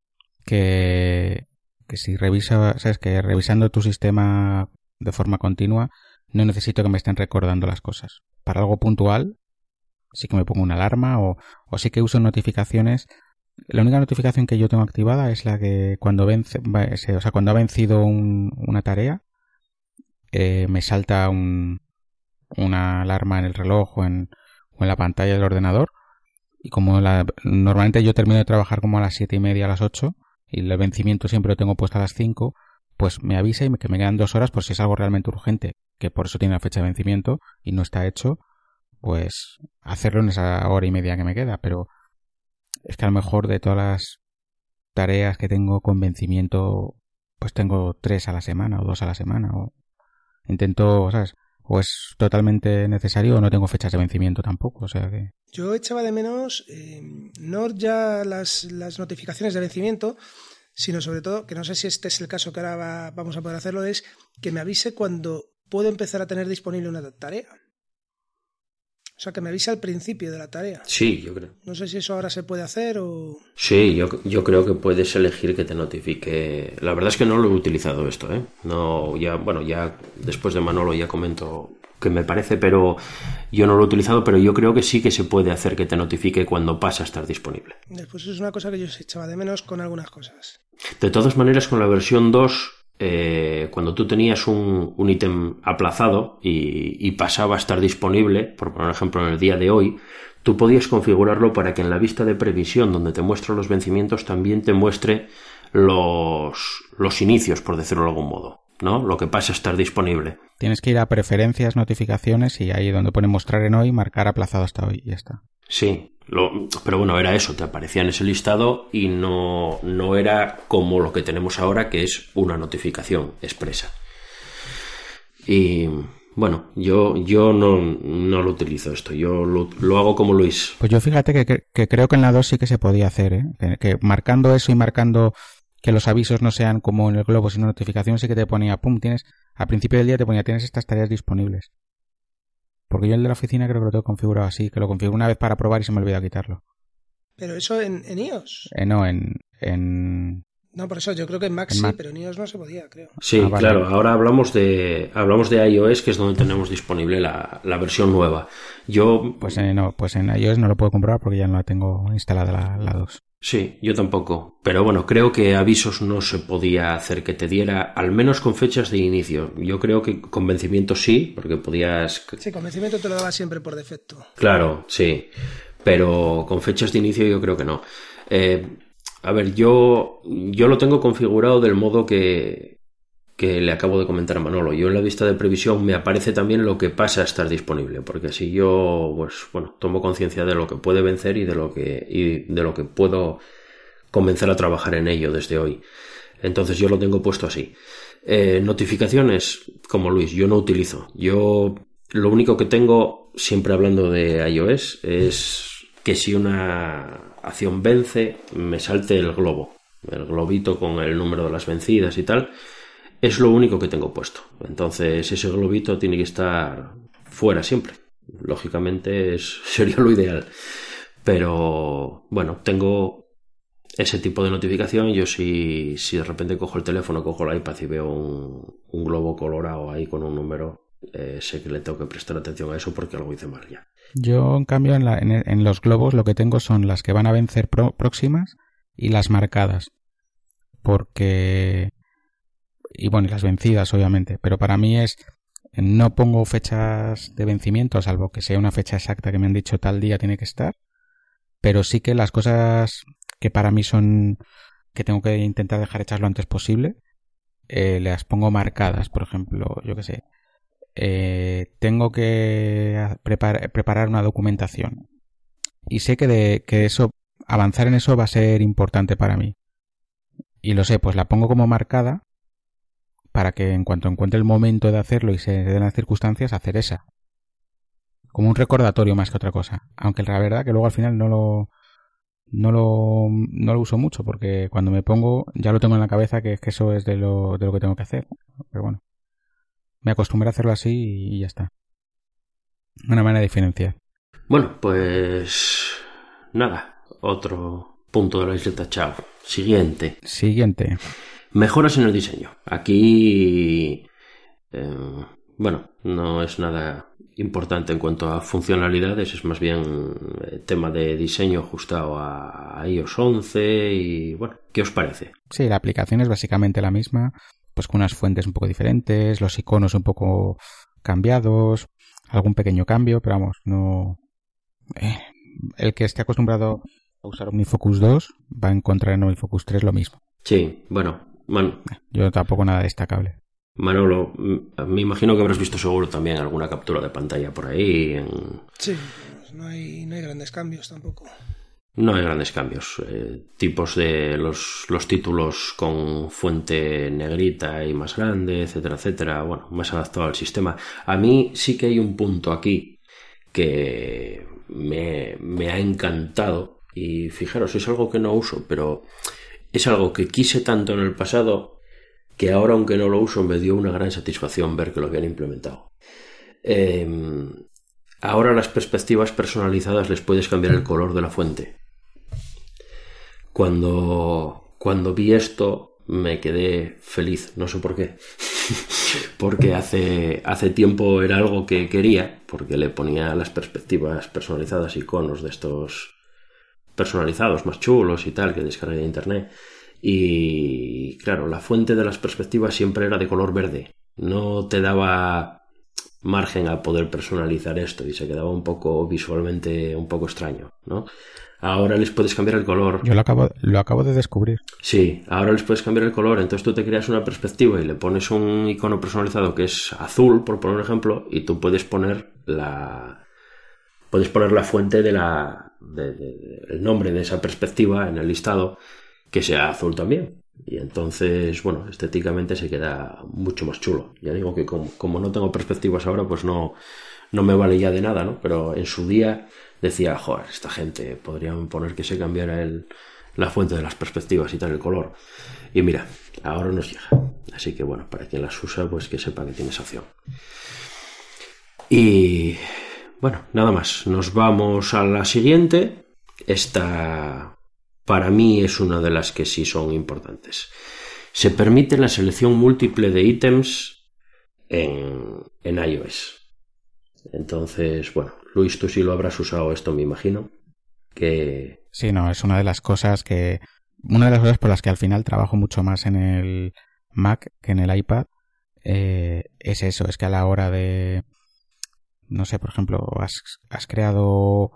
que, que si revisa, sabes que revisando tu sistema de forma continua no necesito que me estén recordando las cosas. Para algo puntual sí que me pongo una alarma o, o sí que uso notificaciones. La única notificación que yo tengo activada es la que cuando vence, o sea, cuando ha vencido un, una tarea eh, me salta un, una alarma en el reloj o en, o en la pantalla del ordenador. Y como la, normalmente yo termino de trabajar como a las siete y media, a las ocho, y el vencimiento siempre lo tengo puesto a las cinco, pues me avisa y me, que me quedan dos horas por si es algo realmente urgente, que por eso tiene la fecha de vencimiento y no está hecho, pues hacerlo en esa hora y media que me queda. Pero es que a lo mejor de todas las tareas que tengo con vencimiento, pues tengo tres a la semana o dos a la semana. O intento, ¿sabes? O es totalmente necesario o no tengo fechas de vencimiento tampoco, o sea que... Yo echaba de menos eh, no ya las, las notificaciones de vencimiento, sino sobre todo, que no sé si este es el caso que ahora va, vamos a poder hacerlo, es que me avise cuando puedo empezar a tener disponible una tarea. O sea, que me avise al principio de la tarea. Sí, yo creo. No sé si eso ahora se puede hacer o... Sí, yo, yo creo que puedes elegir que te notifique. La verdad es que no lo he utilizado esto, ¿eh? No, ya, bueno, ya después de Manolo ya comento qué me parece, pero yo no lo he utilizado, pero yo creo que sí que se puede hacer que te notifique cuando pasa a estar disponible. Después es una cosa que yo echaba de menos con algunas cosas. De todas maneras, con la versión dos... Eh, cuando tú tenías un, un ítem aplazado y, y pasaba a estar disponible, por poner un ejemplo en el día de hoy, tú podías configurarlo para que en la vista de previsión donde te muestran los vencimientos también te muestre los, los inicios, por decirlo de algún modo, ¿no? Lo que pasa a estar disponible. Tienes que ir a preferencias, notificaciones y ahí donde pone mostrar en hoy, marcar aplazado hasta hoy y ya está. Sí. Lo, pero bueno, era eso, te aparecía en ese listado y no, no era como lo que tenemos ahora, que es una notificación expresa. Y bueno, yo, yo no, no lo utilizo esto, yo lo, lo hago como Luis. Pues yo fíjate que, que, que creo que en la dos sí que se podía hacer, ¿eh? Que, que marcando eso y marcando que los avisos no sean como en el globo, sino notificaciones, sí que te ponía, pum, tienes, al principio del día te ponía, tienes estas tareas disponibles. Porque yo el de la oficina creo que lo tengo configurado así, que lo configuro una vez para probar y se me olvida quitarlo. ¿Pero eso en, en iOS? Eh, no, en, en... No, por eso yo creo que en Mac en sí, Mac. Pero en iOS no se podía, creo. Sí, ah, vale. Claro, ahora hablamos de hablamos de iOS, que es donde tenemos disponible la, la versión nueva. Yo... Pues eh, no, pues en iOS no lo puedo comprobar porque ya no la tengo instalada la, la dos. Sí, yo tampoco. Pero bueno, creo que avisos no se podía hacer que te diera, al menos con fechas de inicio. Yo creo que con vencimiento sí, porque podías... Sí, con vencimiento te lo daba siempre por defecto. Claro, sí. Pero con fechas de inicio yo creo que no. Eh, a ver, yo, yo lo tengo configurado del modo que, que le acabo de comentar a Manolo. Yo en la vista de previsión me aparece también lo que pasa a estar disponible, porque así yo, pues bueno, tomo conciencia de lo que puede vencer y de lo que, y de lo que puedo comenzar a trabajar en ello desde hoy. Entonces yo lo tengo puesto así. Eh, notificaciones, como Luis, yo no utilizo. Yo lo único que tengo, siempre hablando de iOS, es que si una acción vence, me salte el globo, el globito con el número de las vencidas y tal. Es lo único que tengo puesto. Entonces ese globito tiene que estar fuera siempre. Lógicamente es, sería lo ideal. Pero bueno, tengo ese tipo de notificación. Yo si, si de repente cojo el teléfono, cojo el iPad y veo un, un globo colorado ahí con un número, eh, sé que le tengo que prestar atención a eso porque algo hice mal ya. Yo en cambio en, la, en, en los globos lo que tengo son las que van a vencer pro, próximas y las marcadas. porque... Y bueno, y las vencidas, obviamente. Pero para mí es... No pongo fechas de vencimiento, salvo que sea una fecha exacta que me han dicho tal día tiene que estar. Pero sí que las cosas que para mí son... que tengo que intentar dejar hechas lo antes posible, eh, las pongo marcadas. Por ejemplo, yo qué sé, eh, tengo que prepar, preparar una documentación y sé que, de, que eso, avanzar en eso va a ser importante para mí y lo sé, pues la pongo como marcada para que en cuanto encuentre el momento de hacerlo y se den las circunstancias, hacer esa, como un recordatorio más que otra cosa, aunque la verdad que luego al final no lo No lo, no lo uso mucho porque cuando me pongo ya lo tengo en la cabeza que, que eso es de lo, de lo que tengo que hacer. Pero bueno, me acostumbré a hacerlo así y ya está. Una manera de diferenciar. Bueno, pues nada, otro punto de la isleta, chao. Siguiente. Siguiente. Mejoras en el diseño. Aquí, eh, bueno, no es nada importante en cuanto a funcionalidades, es más bien eh, tema de diseño ajustado a, a iOS once y bueno, ¿qué os parece? Sí, la aplicación es básicamente la misma, pues con unas fuentes un poco diferentes, los iconos un poco cambiados, algún pequeño cambio, pero vamos, no... Eh, el que esté acostumbrado a usar OmniFocus dos va a encontrar en OmniFocus tres lo mismo. Sí, bueno, man... yo tampoco nada destacable. Manolo, me imagino que habrás visto seguro también alguna captura de pantalla por ahí. En... Sí, pues no hay, no hay grandes cambios tampoco. No hay grandes cambios. Eh, tipos de los, los títulos con fuente negrita y más grande, etcétera, etcétera. Bueno, más adaptado al sistema. A mí sí que hay un punto aquí que me, me ha encantado. Y fijaros, es algo que no uso, pero es algo que quise tanto en el pasado que ahora, aunque no lo uso, me dio una gran satisfacción ver que lo habían implementado. Eh, ahora las perspectivas personalizadas les puedes cambiar el color de la fuente. Cuando, cuando vi esto me quedé feliz, no sé por qué. Porque hace, hace tiempo era algo que quería, porque le ponía las perspectivas personalizadas, iconos de estos personalizados más chulos y tal, que descargué de internet. Y claro, la fuente de las perspectivas siempre era de color verde. No te daba margen a poder personalizar esto y se quedaba un poco visualmente un poco extraño, ¿no? Ahora les puedes cambiar el color. Yo lo acabo, lo acabo de descubrir. Sí, ahora les puedes cambiar el color. Entonces tú te creas una perspectiva y le pones un icono personalizado que es azul, por poner un ejemplo, y tú puedes poner la... puedes poner la fuente de la... De, de, de, el nombre de esa perspectiva en el listado que sea azul también. Y entonces, bueno, estéticamente se queda mucho más chulo. Ya digo que como, como no tengo perspectivas ahora, pues no, no me vale ya de nada, ¿no? Pero en su día decía, joder, esta gente podrían poner que se cambiara el, la fuente de las perspectivas y tal, el color. Y mira, ahora nos llega. Así que bueno, para quien las usa, pues que sepa que tiene esa opción. Y bueno, nada más. Nos vamos a la siguiente. Esta... para mí es una de las que sí son importantes. Se permite la selección múltiple de ítems en, en iOS. Entonces, bueno, Luis, tú sí lo habrás usado esto, me imagino. Que... Sí, no, es una de las cosas que... Una de las cosas por las que al final trabajo mucho más en el Mac que en el iPad eh, es eso, es que a la hora de... No sé, por ejemplo, has, has creado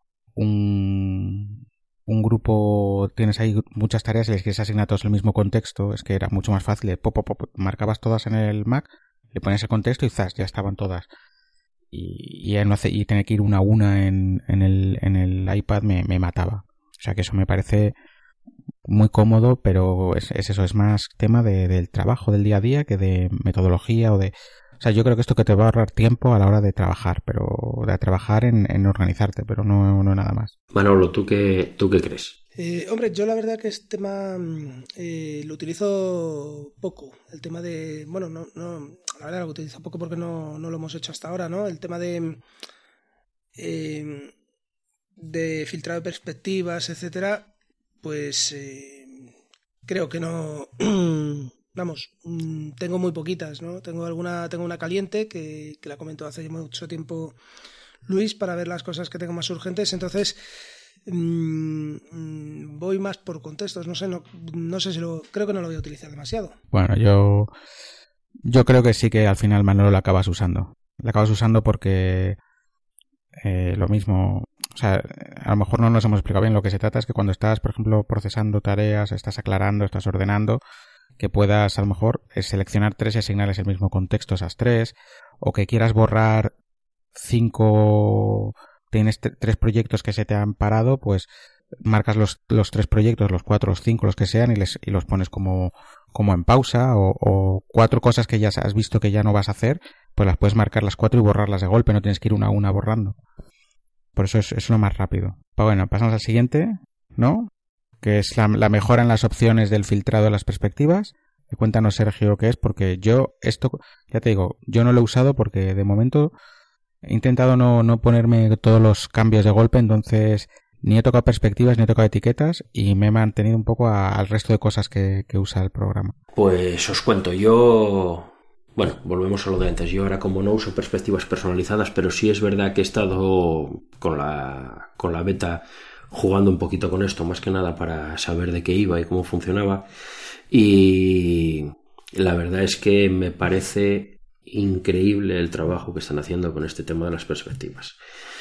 un... un grupo, tienes ahí muchas tareas y les quieres asignar todos el mismo contexto, es que era mucho más fácil, pop, pop, pop, marcabas todas en el Mac, le ponías el contexto y zas, ya estaban todas. Y, y, no hace, y tener que ir una a una en, en, el, en el iPad me, me mataba. O sea que eso me parece muy cómodo, pero es, es eso, es más tema de, del trabajo del día a día que de metodología o de... O sea, yo creo que esto que te va a ahorrar tiempo a la hora de trabajar, pero de trabajar en, en organizarte, pero no, no nada más. Manolo, ¿tú qué, tú qué crees? Eh, hombre, yo la verdad que este tema eh, lo utilizo poco. El tema de... Bueno, no, no la verdad lo utilizo poco porque no, no lo hemos hecho hasta ahora, ¿no? El tema de... Eh, de filtrado de perspectivas, etcétera, pues eh, creo que no... Vamos, tengo muy poquitas, ¿no? Tengo alguna, tengo una caliente que, que la comentó hace mucho tiempo Luis para ver las cosas que tengo más urgentes. Entonces, mm, voy más por contextos. No sé, no, no sé si lo... Creo que no lo voy a utilizar demasiado. Bueno, yo... Yo creo que sí que al final, Manolo, lo acabas usando. Lo acabas usando porque eh, lo mismo... O sea, a lo mejor no nos hemos explicado bien. Lo que se trata es que cuando estás, por ejemplo, procesando tareas, estás aclarando, estás ordenando, que puedas a lo mejor seleccionar tres y asignarles el mismo contexto a esas tres, o que quieras borrar cinco... Tienes t- tres proyectos que se te han parado, pues marcas los, los tres proyectos, los cuatro, los cinco, los que sean, y, les, y los pones como, como en pausa, o, o cuatro cosas que ya has visto que ya no vas a hacer, pues las puedes marcar las cuatro y borrarlas de golpe, no tienes que ir una a una borrando. Por eso es, es lo más rápido. Pero bueno, pasamos al siguiente, ¿no? Que es la, la mejora en las opciones del filtrado de las perspectivas. Y cuéntanos, Sergio, qué es, porque yo esto, ya te digo, yo no lo he usado porque de momento he intentado no, no ponerme todos los cambios de golpe, entonces ni he tocado perspectivas ni he tocado etiquetas y me he mantenido un poco a, al resto de cosas que, que usa el programa. Pues os cuento, yo... Bueno, volvemos a lo de antes. Yo ahora como no uso perspectivas personalizadas, pero sí es verdad que he estado con la, con la beta jugando un poquito con esto, más que nada para saber de qué iba y cómo funcionaba. Y la verdad es que me parece increíble el trabajo que están haciendo con este tema de las perspectivas.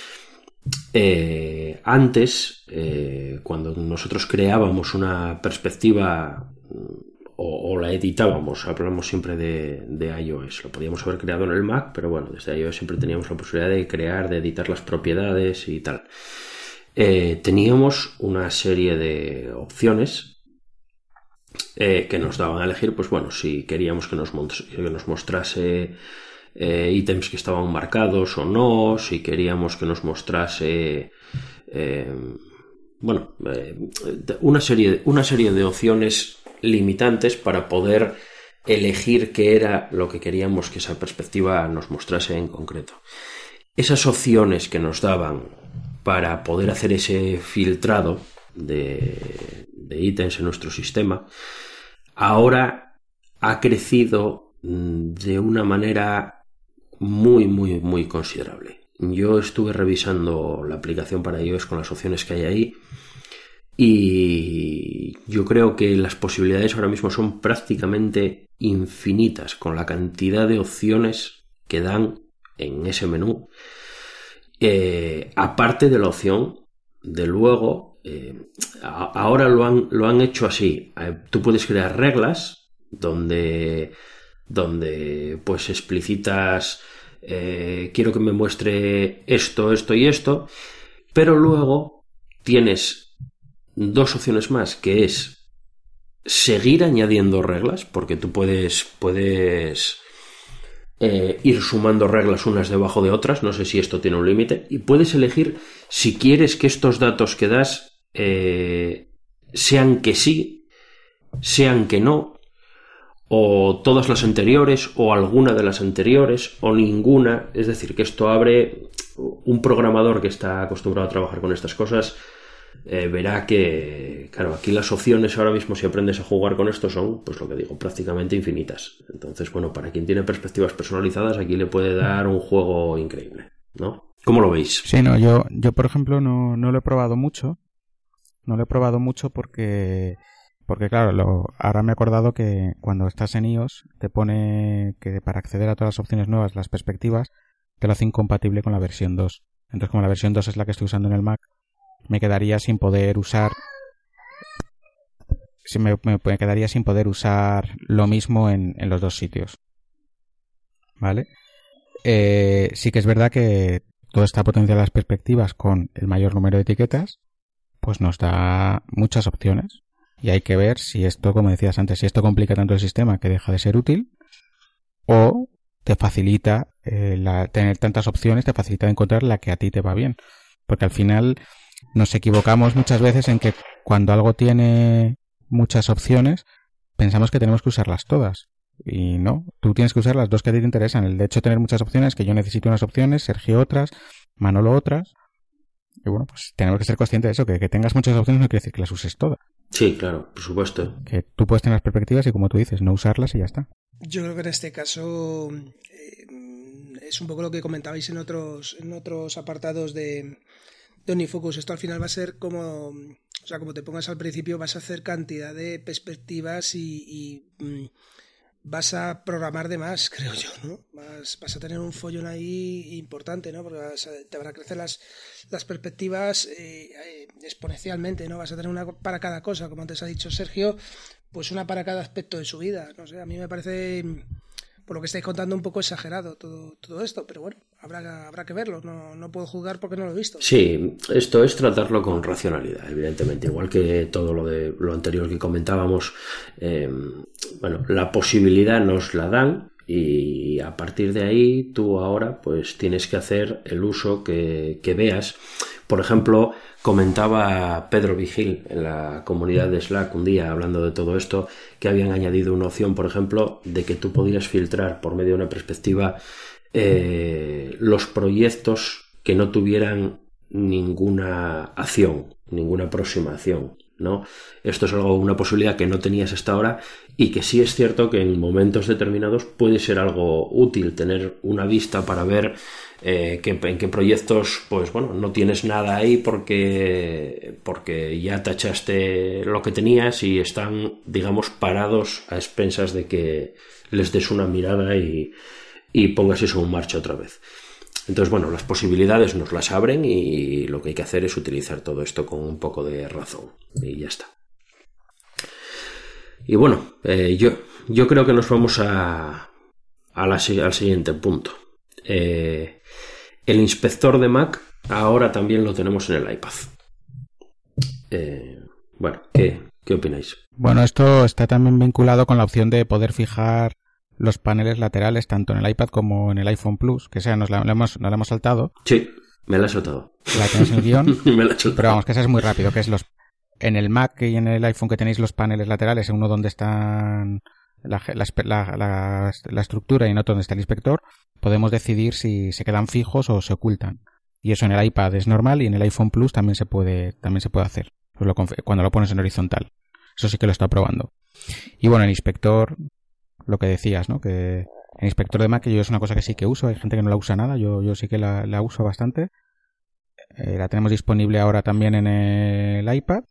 Eh, antes, eh, cuando nosotros creábamos una perspectiva o, o la editábamos, hablamos siempre de, de iOS, lo podíamos haber creado en el Mac, pero bueno, desde iOS siempre teníamos la posibilidad de crear, de editar las propiedades y tal. Eh, teníamos una serie de opciones eh, que nos daban a elegir, pues bueno, si queríamos que nos, que nos mostrase eh, ítems que estaban marcados o no, si queríamos que nos mostrase eh, bueno, eh, una serie, una serie de opciones limitantes para poder elegir qué era lo que queríamos que esa perspectiva nos mostrase en concreto. Esas opciones que nos daban para poder hacer ese filtrado de, de ítems en nuestro sistema, ahora ha crecido de una manera muy, muy, muy considerable. Yo estuve revisando la aplicación para iOS con las opciones que hay ahí y yo creo que las posibilidades ahora mismo son prácticamente infinitas con la cantidad de opciones que dan en ese menú. Eh, aparte de la opción de luego, eh, a, ahora lo han, lo han hecho así. Eh, tú puedes crear reglas donde, donde pues explicitas eh, quiero que me muestre esto, esto y esto, pero luego tienes dos opciones más, que es seguir añadiendo reglas, porque tú puedes, puedes eh, ir sumando reglas unas debajo de otras, no sé si esto tiene un límite, y puedes elegir si quieres que estos datos que das eh, sean que sí, sean que no, o todas las anteriores, o alguna de las anteriores, o ninguna. Es decir, que esto abre... Un programador que está acostumbrado a trabajar con estas cosas eh, verá que, claro, aquí las opciones ahora mismo, si aprendes a jugar con esto, son, pues lo que digo, prácticamente infinitas. Entonces, bueno, para quien tiene perspectivas personalizadas, aquí le puede dar un juego increíble, ¿no? ¿Cómo lo veis? Sí, no, yo, yo por ejemplo, no, no lo he probado mucho. No lo he probado mucho porque... Porque claro, lo, ahora me he acordado que cuando estás en iOS te pone que para acceder a todas las opciones nuevas, las perspectivas, te lo hace incompatible con la versión dos. Entonces, como la versión dos es la que estoy usando en el Mac, me quedaría sin poder usar me, me quedaría sin poder usar lo mismo en, en los dos sitios. ¿Vale? Eh, sí que es verdad que toda esta potencia de las perspectivas con el mayor número de etiquetas pues nos da muchas opciones. Y hay que ver si esto, como decías antes, si esto complica tanto el sistema que deja de ser útil o te facilita eh, la, tener tantas opciones, te facilita encontrar la que a ti te va bien. Porque al final nos equivocamos muchas veces en que cuando algo tiene muchas opciones pensamos que tenemos que usarlas todas. Y no, tú tienes que usar las dos que a ti te interesan. El de hecho de tener muchas opciones, que yo necesito unas opciones, Sergio otras, Manolo otras. Y bueno, pues tenemos que ser conscientes de eso, que, que tengas muchas opciones no quiere decir que las uses todas. Sí, claro, por supuesto. Que tú puedes tener las perspectivas y, como tú dices, no usarlas y ya está. Yo creo que en este caso eh, es un poco lo que comentabais en otros, en otros apartados de, de OmniFocus. Esto al final va a ser como, o sea, como te pongas al principio, vas a hacer cantidad de perspectivas y, y mm, vas a programar de más, creo yo, ¿no? Vas, vas a tener un follón ahí importante, ¿no? Porque vas a, te van a crecer las, las perspectivas eh, eh, exponencialmente, ¿no? Vas a tener una para cada cosa, como antes ha dicho Sergio, pues una para cada aspecto de su vida. No sé, a mí me parece, por lo que estáis contando, un poco exagerado todo, todo esto, pero bueno, habrá, habrá que verlo. No, no puedo juzgar porque no lo he visto. Sí, esto es tratarlo con racionalidad, evidentemente, igual que todo lo de lo anterior que comentábamos. Eh, bueno, la posibilidad nos la dan y a partir de ahí tú ahora pues tienes que hacer el uso que, que veas. Por ejemplo, comentaba Pedro Vigil en la comunidad de Slack un día hablando de todo esto, que habían añadido una opción, por ejemplo, de que tú podías filtrar por medio de una perspectiva eh, los proyectos que no tuvieran ninguna acción, ninguna aproximación, ¿no? Esto es algo, una posibilidad que no tenías hasta ahora y que sí es cierto que en momentos determinados puede ser algo útil tener una vista para ver eh, que, en qué proyectos pues bueno no tienes nada ahí porque, porque ya tachaste lo que tenías y están, digamos, parados a expensas de que les des una mirada y, y pongas eso en marcha otra vez. Entonces, bueno, las posibilidades nos las abren y lo que hay que hacer es utilizar todo esto con un poco de razón y ya está. Y bueno, eh, yo, yo creo que nos vamos a, a la, al siguiente punto. Eh, el inspector de Mac ahora también lo tenemos en el iPad. Eh, bueno, ¿qué, qué opináis? Bueno, esto está también vinculado con la opción de poder fijar los paneles laterales tanto en el iPad como en el iPhone Plus, que sea, nos la, la hemos, nos la hemos saltado. Sí, me la he saltado. La tenéis en el guión. Me la he saltado. Pero vamos, que esa es muy rápido, que es los en el Mac y en el iPhone que tenéis los paneles laterales, en uno donde están la, la, la, la, la estructura y en otro donde está el inspector, podemos decidir si se quedan fijos o se ocultan. Y eso en el iPad es normal y en el iPhone Plus también se puede, también se puede hacer, pues lo, cuando lo pones en horizontal. Eso sí que lo está probando. Y bueno, el inspector, lo que decías, ¿no? Que el inspector de Mac yo es una cosa que sí que uso, hay gente que no la usa nada, yo, yo sí que la, la uso bastante. Eh, la tenemos disponible ahora también en el iPad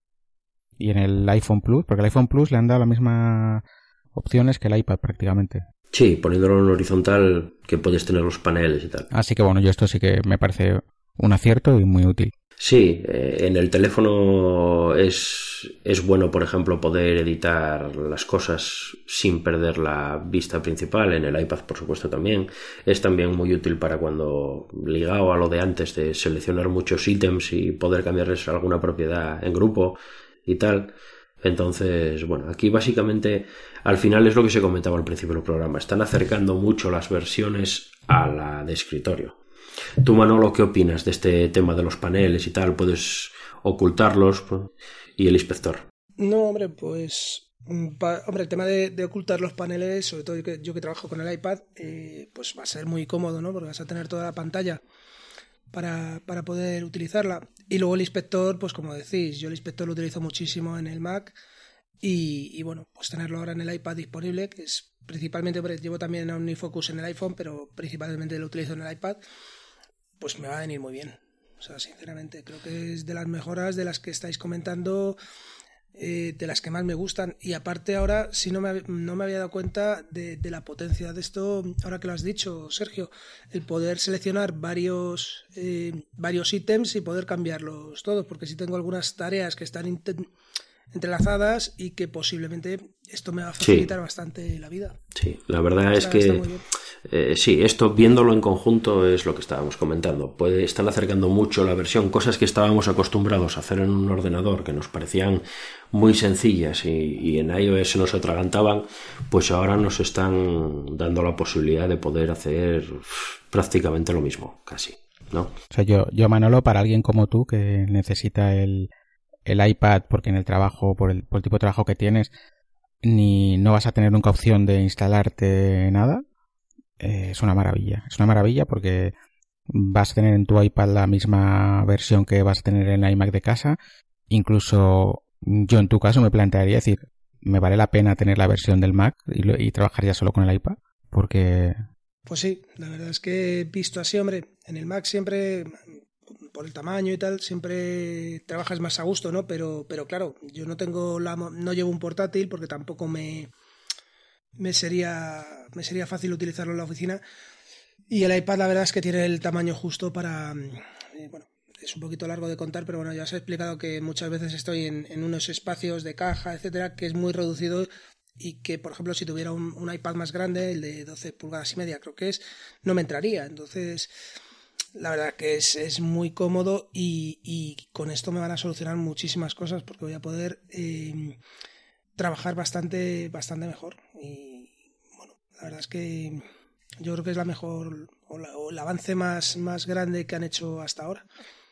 y en el iPhone Plus, porque el iPhone Plus le han dado las mismas opciones que el iPad prácticamente. Sí, poniéndolo en horizontal que puedes tener los paneles y tal. Así que bueno, yo esto sí que me parece un acierto y muy útil. Sí, eh, en el teléfono es, es bueno, por ejemplo, poder editar las cosas sin perder la vista principal. En el iPad, por supuesto, también. Es también muy útil para cuando, ligado a lo de antes, de seleccionar muchos ítems y poder cambiarles alguna propiedad en grupo y tal. Entonces, bueno, aquí básicamente al final es lo que se comentaba al principio del programa. Están acercando mucho las versiones a la de escritorio. Tú, Manolo, ¿qué opinas de este tema de los paneles y tal? ¿Puedes ocultarlos? ¿Y el inspector? No, hombre, pues... Pa, hombre, el tema de, de ocultar los paneles, sobre todo yo que, yo que trabajo con el iPad, eh, pues va a ser muy cómodo, ¿no? Porque vas a tener toda la pantalla para, para poder utilizarla. Y luego el inspector, pues como decís, yo el inspector lo utilizo muchísimo en el Mac y, y bueno, pues tenerlo ahora en el iPad disponible, que es principalmente, hombre, llevo también a OmniFocus en el iPhone, pero principalmente lo utilizo en el iPad, pues me va a venir muy bien. O sea, sinceramente, creo que es de las mejoras de las que estáis comentando, eh, de las que más me gustan. Y aparte ahora, si no me, no me había dado cuenta de, de la potencia de esto, ahora que lo has dicho, Sergio, el poder seleccionar varios, eh, varios ítems y poder cambiarlos todos, porque si tengo algunas tareas que están intent- entrelazadas y que posiblemente esto me va a facilitar sí. bastante la vida. Sí, la verdad está, es que eh, sí, esto viéndolo en conjunto es lo que estábamos comentando. Puede, están acercando mucho la versión, cosas que estábamos acostumbrados a hacer en un ordenador que nos parecían muy sencillas y, y en iOS nos atragantaban, pues ahora nos están dando la posibilidad de poder hacer prácticamente lo mismo, casi, ¿no? O sea, yo, yo Manolo, para alguien como tú que necesita el el iPad porque en el trabajo, por el, por el tipo de trabajo que tienes, ni no vas a tener nunca opción de instalarte nada, eh, es una maravilla. Es una maravilla porque vas a tener en tu iPad la misma versión que vas a tener en la iMac de casa. Incluso yo en tu caso me plantearía decir, me vale la pena tener la versión del Mac y, lo, y trabajar ya solo con el iPad, porque... Pues sí, la verdad es que visto así, hombre, en el Mac siempre... por el tamaño y tal, siempre trabajas más a gusto, ¿no? Pero, pero claro, yo no tengo la, no llevo un portátil porque tampoco me, me sería, me sería fácil utilizarlo en la oficina. Y el iPad la verdad es que tiene el tamaño justo para, eh, bueno, es un poquito largo de contar, pero bueno, ya os he explicado que muchas veces estoy en, en unos espacios de caja, etcétera, que es muy reducido y que, por ejemplo, si tuviera un, un iPad más grande, el de doce pulgadas y media creo que es, no me entraría. Entonces, la verdad que es, es muy cómodo y, y con esto me van a solucionar muchísimas cosas porque voy a poder eh, trabajar bastante, bastante mejor. Y bueno, la verdad es que yo creo que es la mejor o, la, o el avance más, más grande que han hecho hasta ahora.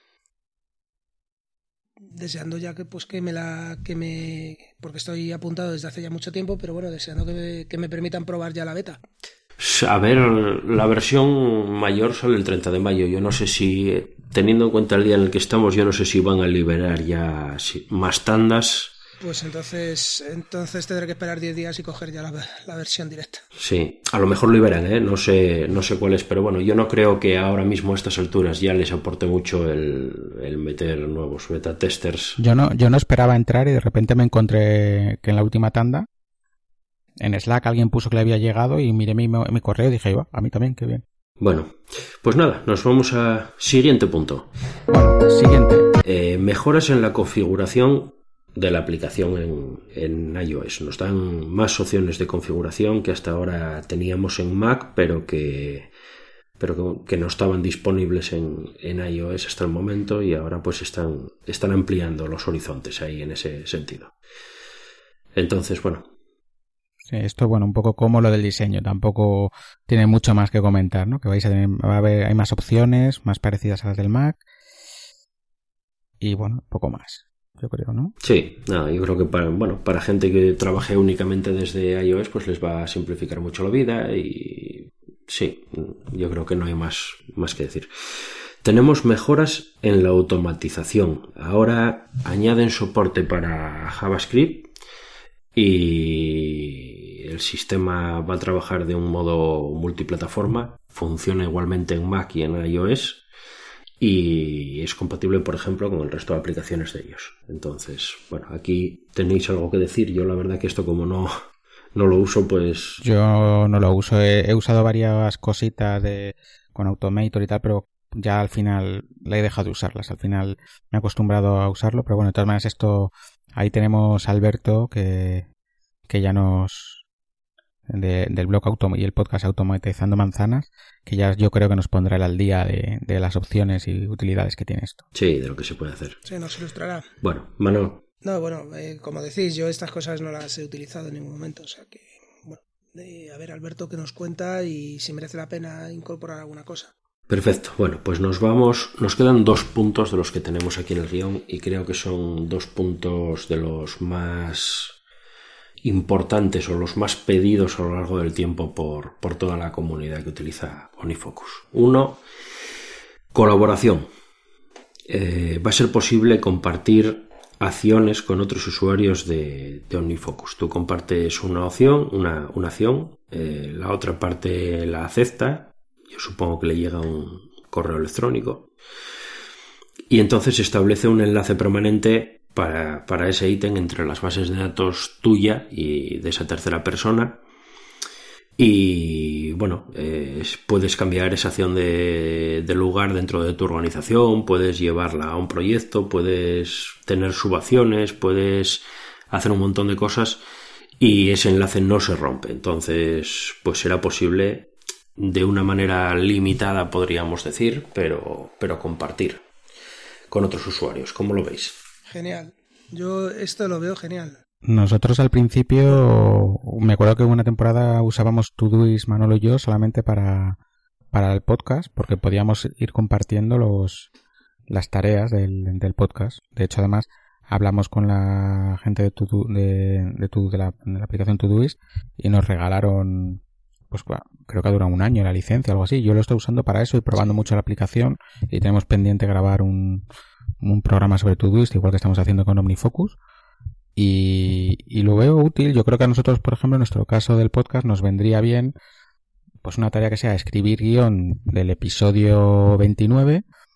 Deseando ya que pues que me la que me porque estoy apuntado desde hace ya mucho tiempo, pero bueno, deseando que me, que me permitan probar ya la beta. A ver, la versión mayor sale el treinta de mayo. Yo no sé si, teniendo en cuenta el día en el que estamos, yo no sé si van a liberar ya más tandas. Pues entonces entonces tendré que esperar diez días y coger ya la, la versión directa. Sí, a lo mejor liberan, ¿eh? No sé, no sé cuál es, pero bueno, yo no creo que ahora mismo a estas alturas ya les aporte mucho el, el meter nuevos beta testers. Yo no, yo no esperaba entrar y de repente me encontré que en la última tanda en Slack alguien puso que le había llegado y miré mi, mi correo y dije, va, a mí también, qué bien. Bueno, pues nada, nos vamos a siguiente punto. Bueno, siguiente. Eh, mejoras en la configuración de la aplicación en, en iOS. Nos dan más opciones de configuración que hasta ahora teníamos en Mac, pero que, pero que, que no estaban disponibles en, en iOS hasta el momento y ahora pues están, están ampliando los horizontes ahí en ese sentido. Entonces, bueno. Sí, esto, bueno, un poco como lo del diseño, tampoco tiene mucho más que comentar, ¿no? Que vais a tener, va a haber, hay más opciones, más parecidas a las del Mac y bueno, poco más. Yo creo, ¿no? Sí, nada, yo creo que para, bueno, para gente que trabaje únicamente desde iOS, pues les va a simplificar mucho la vida y sí, yo creo que no hay más, más que decir. Tenemos mejoras en la automatización. Ahora añaden soporte para JavaScript y el sistema va a trabajar de un modo multiplataforma. Funciona igualmente en Mac y en iOS. Y es compatible, por ejemplo, con el resto de aplicaciones de ellos. Entonces, bueno, aquí tenéis algo que decir. Yo la verdad que esto como no, no lo uso, pues... Yo no lo uso. He, he usado varias cositas de con Automator y tal, pero ya al final le he dejado de usarlas. Al final me he acostumbrado a usarlo, pero bueno, de todas maneras esto... Ahí tenemos a Alberto que, que ya nos... De, del blog Autom- y el podcast Automatizando Manzanas, que ya yo creo que nos pondrá el al día de, de las opciones y utilidades que tiene esto. Sí, de lo que se puede hacer. Sí, nos ilustrará. Bueno, Manu. No, bueno, eh, como decís, yo estas cosas no las he utilizado en ningún momento, o sea que, bueno, eh, a ver Alberto qué nos cuenta y si merece la pena incorporar alguna cosa. Perfecto, bueno, pues nos vamos, nos quedan dos puntos de los que tenemos aquí en el guión y creo que son dos puntos de los más importantes o los más pedidos a lo largo del tiempo por, por toda la comunidad que utiliza OmniFocus. Uno, colaboración. Eh, va a ser posible compartir acciones con otros usuarios de, de OmniFocus. Tú compartes una opción, una, una acción, eh, la otra parte la acepta, yo supongo que le llega un correo electrónico y entonces se establece un enlace permanente Para, para ese ítem entre las bases de datos tuya y de esa tercera persona y bueno, eh, puedes cambiar esa acción de, de lugar dentro de tu organización, puedes llevarla a un proyecto, puedes tener subacciones, puedes hacer un montón de cosas y ese enlace no se rompe. Entonces pues será posible de una manera limitada, podríamos decir, pero, pero compartir con otros usuarios. ¿Cómo lo veis? Genial. Yo esto lo veo genial. Nosotros al principio, me acuerdo que una temporada usábamos Todoist, Manolo y yo, solamente para, para el podcast, porque podíamos ir compartiendo los las tareas del, del podcast. De hecho, además, hablamos con la gente de Todo, de, de, Todo, de, la, de la aplicación Todoist y nos regalaron, pues creo que ha durado un año la licencia o algo así. Yo lo estoy usando para eso y probando mucho la aplicación y tenemos pendiente grabar un... un programa sobre Todoist, igual que estamos haciendo con OmniFocus y, y lo veo útil. Yo creo que a nosotros, por ejemplo, en nuestro caso del podcast nos vendría bien pues una tarea que sea escribir guión del episodio veintinueve,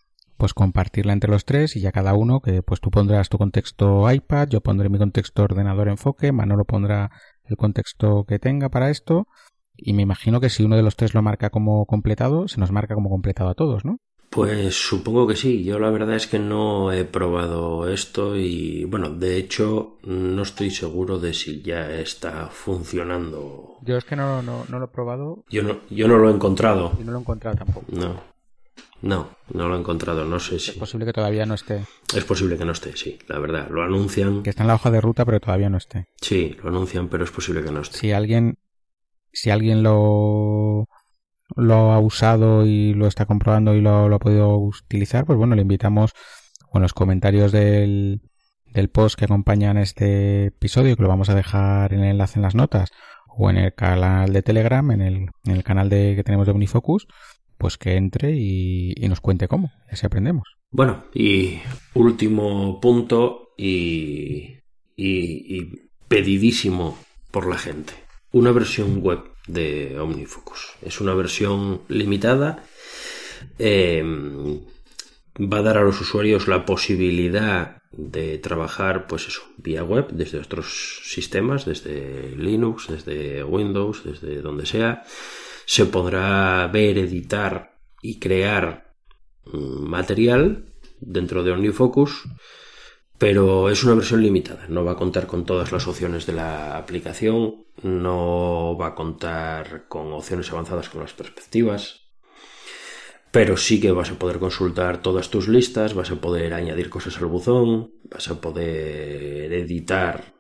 pues compartirla entre los tres y ya cada uno que pues tú pondrás tu contexto iPad, yo pondré mi contexto ordenador enfoque, Manolo pondrá el contexto que tenga para esto y me imagino que si uno de los tres lo marca como completado, se nos marca como completado a todos, ¿no? Pues supongo que sí. Yo la verdad es que no he probado esto y bueno, de hecho no estoy seguro de si ya está funcionando. Yo es que no, no, no lo he probado. Yo no, yo no lo he encontrado. Y no lo he encontrado tampoco. No, no, no lo he encontrado. No sé si... Es posible que todavía no esté. Es posible que no esté, sí, la verdad. Lo anuncian. Que está en la hoja de ruta, pero todavía no esté. Sí, lo anuncian, pero es posible que no esté. Si alguien, si alguien lo... lo ha usado y lo está comprobando y lo, lo ha podido utilizar, pues bueno, le invitamos con los comentarios del, del post que acompañan este episodio, que lo vamos a dejar en el enlace en las notas, o en el canal de Telegram, en el, en el canal de, que tenemos de OmniFocus, pues que entre y, y nos cuente cómo, y así aprendemos. Bueno, y último punto y, y, y pedidísimo por la gente. Una versión web de OmniFocus. Es una versión limitada. Eh, va a dar a los usuarios la posibilidad de trabajar, pues eso, vía web, desde otros sistemas, desde Linux, desde Windows, desde donde sea. Se podrá ver, editar y crear material dentro de OmniFocus, pero es una versión limitada. No va a contar con todas las opciones de la aplicación, no va a contar con opciones avanzadas con las perspectivas, pero sí que vas a poder consultar todas tus listas, vas a poder añadir cosas al buzón, vas a poder editar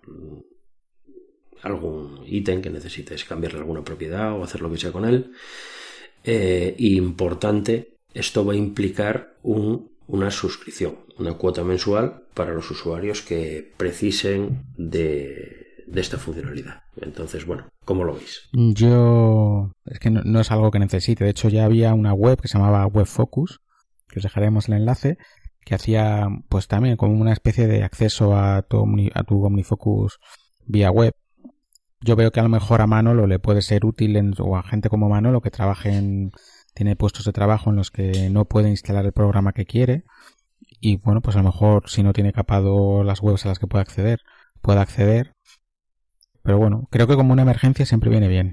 algún ítem que necesites cambiarle alguna propiedad o hacer lo que sea con él. Eh, importante, esto va a implicar un, una suscripción, una cuota mensual para los usuarios que precisen de, de esta funcionalidad. Entonces, bueno, ¿cómo lo veis? Yo... es que no, no es algo que necesite. De hecho, ya había una web que se llamaba WebFocus, que os dejaremos el enlace, que hacía pues también como una especie de acceso a tu, Omni, a tu OmniFocus vía web. Yo veo que a lo mejor a Manolo le puede ser útil en, o a gente como Manolo que trabaje en, tiene puestos de trabajo en los que no puede instalar el programa que quiere y bueno, pues a lo mejor si no tiene capado las webs a las que puede acceder, puede acceder. Pero bueno, creo que como una emergencia siempre viene bien.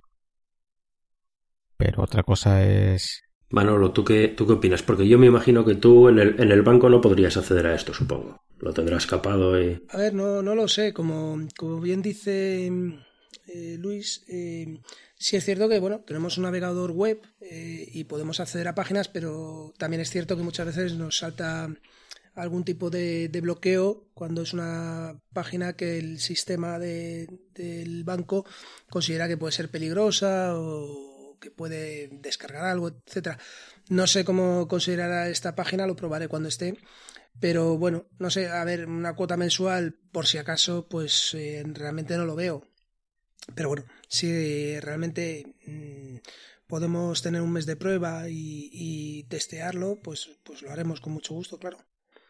Pero otra cosa es... Manolo, ¿tú qué, tú qué opinas? Porque yo me imagino que tú en el, en el banco no podrías acceder a esto, supongo. Lo tendrás capado y... A ver, no, no lo sé. Como, como bien dice... Eh, Luis, eh, sí es cierto que bueno, tenemos un navegador web eh, y podemos acceder a páginas, pero también es cierto que muchas veces nos salta algún tipo de, de bloqueo cuando es una página que el sistema de, del banco considera que puede ser peligrosa o que puede descargar algo, etcétera. No sé cómo considerará esta página, lo probaré cuando esté. Pero bueno, no sé, a ver, una cuota mensual, por si acaso, pues eh, realmente no lo veo. Pero bueno, si realmente mmm, podemos tener un mes de prueba y, y testearlo, pues, pues lo haremos con mucho gusto, claro.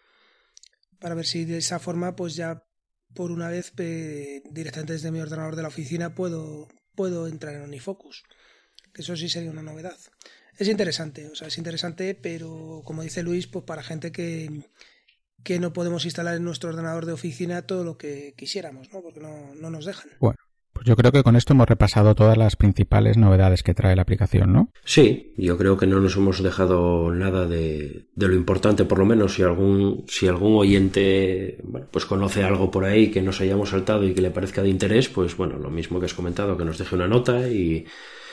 Para ver si de esa forma, pues ya por una vez eh, directamente desde mi ordenador de la oficina puedo, puedo entrar en OmniFocus. Que eso sí sería una novedad. Es interesante, o sea, es interesante, pero como dice Luis, pues para gente que, que no podemos instalar en nuestro ordenador de oficina todo lo que quisiéramos, ¿no? Porque no, no nos dejan. Bueno. Pues yo creo que con esto hemos repasado todas las principales novedades que trae la aplicación, ¿no? Sí, yo creo que no nos hemos dejado nada de, de lo importante, por lo menos si algún, si algún oyente bueno, pues conoce algo por ahí que nos hayamos saltado y que le parezca de interés, pues bueno, lo mismo que has comentado, que nos deje una nota y,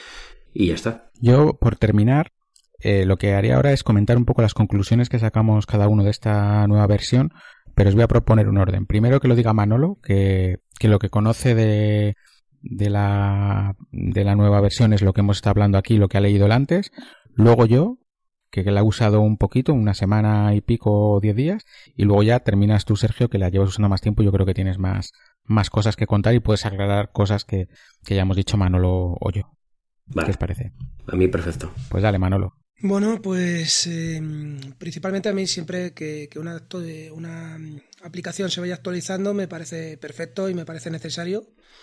y ya está. Yo, por terminar, eh, lo que haría ahora es comentar un poco las conclusiones que sacamos cada uno de esta nueva versión, pero os voy a proponer un orden. Primero que lo diga Manolo, que, que lo que conoce de... de la de la nueva versión es lo que hemos estado hablando aquí, lo que ha leído él antes, luego yo, que, que la he usado un poquito, una semana y pico o diez días, y luego ya terminas tú, Sergio, que la llevas usando más tiempo. Yo creo que tienes más, más cosas que contar y puedes aclarar cosas que, que ya hemos dicho Manolo o yo. Vale. ¿Qué os parece? A mí perfecto. Pues dale, Manolo. Bueno, pues eh, principalmente a mí siempre que, que una, una aplicación se vaya actualizando me parece perfecto y me parece necesario.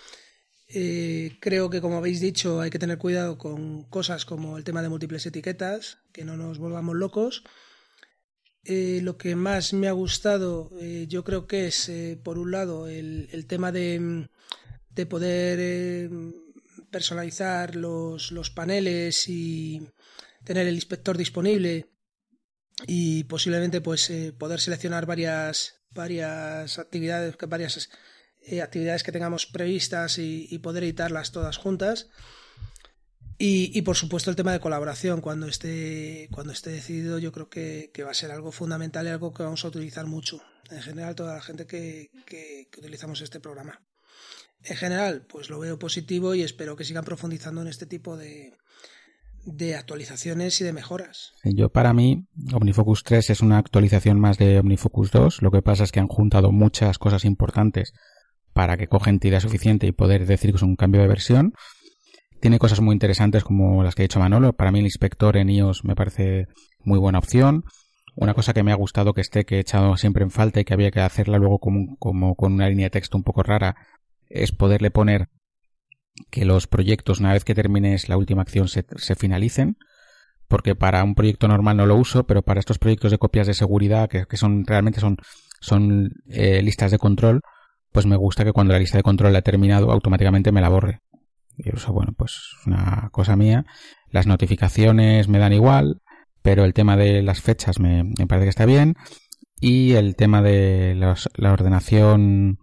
Eh, creo que, como habéis dicho, hay que tener cuidado con cosas como el tema de múltiples etiquetas, que no nos volvamos locos. eh, lo que más me ha gustado, eh, yo creo que es, eh, por un lado, el, el tema de, de poder eh, personalizar los, los paneles y tener el inspector disponible y posiblemente pues eh, poder seleccionar varias varias actividades varias eh, actividades que tengamos previstas y, y poder editarlas todas juntas. Y, y por supuesto el tema de colaboración, cuando esté cuando esté decidido, yo creo que, que va a ser algo fundamental y algo que vamos a utilizar mucho, en general toda la gente que, que, que utilizamos este programa. En general, pues lo veo positivo y espero que sigan profundizando en este tipo de, de actualizaciones y de mejoras. Yo, para mí, OmniFocus tres es una actualización más de OmniFocus dos. Lo que pasa es que han juntado muchas cosas importantes para que coja entidad suficiente y poder decir que es un cambio de versión. Tiene cosas muy interesantes como las que ha dicho Manolo. Para mí el inspector en iOS me parece muy buena opción. Una cosa que me ha gustado que esté, que he echado siempre en falta y que había que hacerla luego como, como con una línea de texto un poco rara, es poderle poner que los proyectos, una vez que termines la última acción, se, se finalicen. Porque para un proyecto normal no lo uso, pero para estos proyectos de copias de seguridad, que, que son realmente son, son eh, listas de control, pues me gusta que cuando la lista de control la he terminado, automáticamente me la borre. Y eso, bueno, pues una cosa mía. Las notificaciones me dan igual, pero el tema de las fechas me, me parece que está bien. Y el tema de los, la ordenación,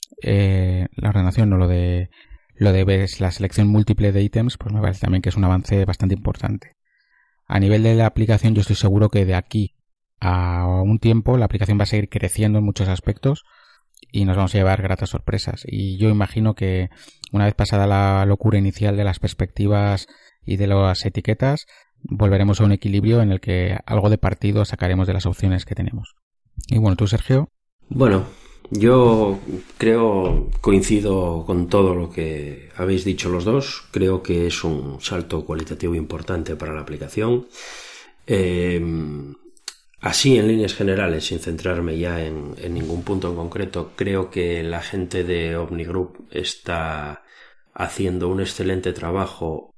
eh, la ordenación, no lo de, lo de ves la selección múltiple de ítems, pues me parece también que es un avance bastante importante. A nivel de la aplicación, yo estoy seguro que de aquí a un tiempo la aplicación va a seguir creciendo en muchos aspectos y nos vamos a llevar gratas sorpresas. Y yo imagino que una vez pasada la locura inicial de las perspectivas y de las etiquetas, volveremos a un equilibrio en el que algo de partido sacaremos de las opciones que tenemos. Y bueno, ¿tú, Sergio? Bueno, yo creo, coincido con todo lo que habéis dicho los dos. Creo que es un salto cualitativo importante para la aplicación. Eh, así, en líneas generales, sin centrarme ya en, en ningún punto en concreto, creo que la gente de OmniGroup está haciendo un excelente trabajo.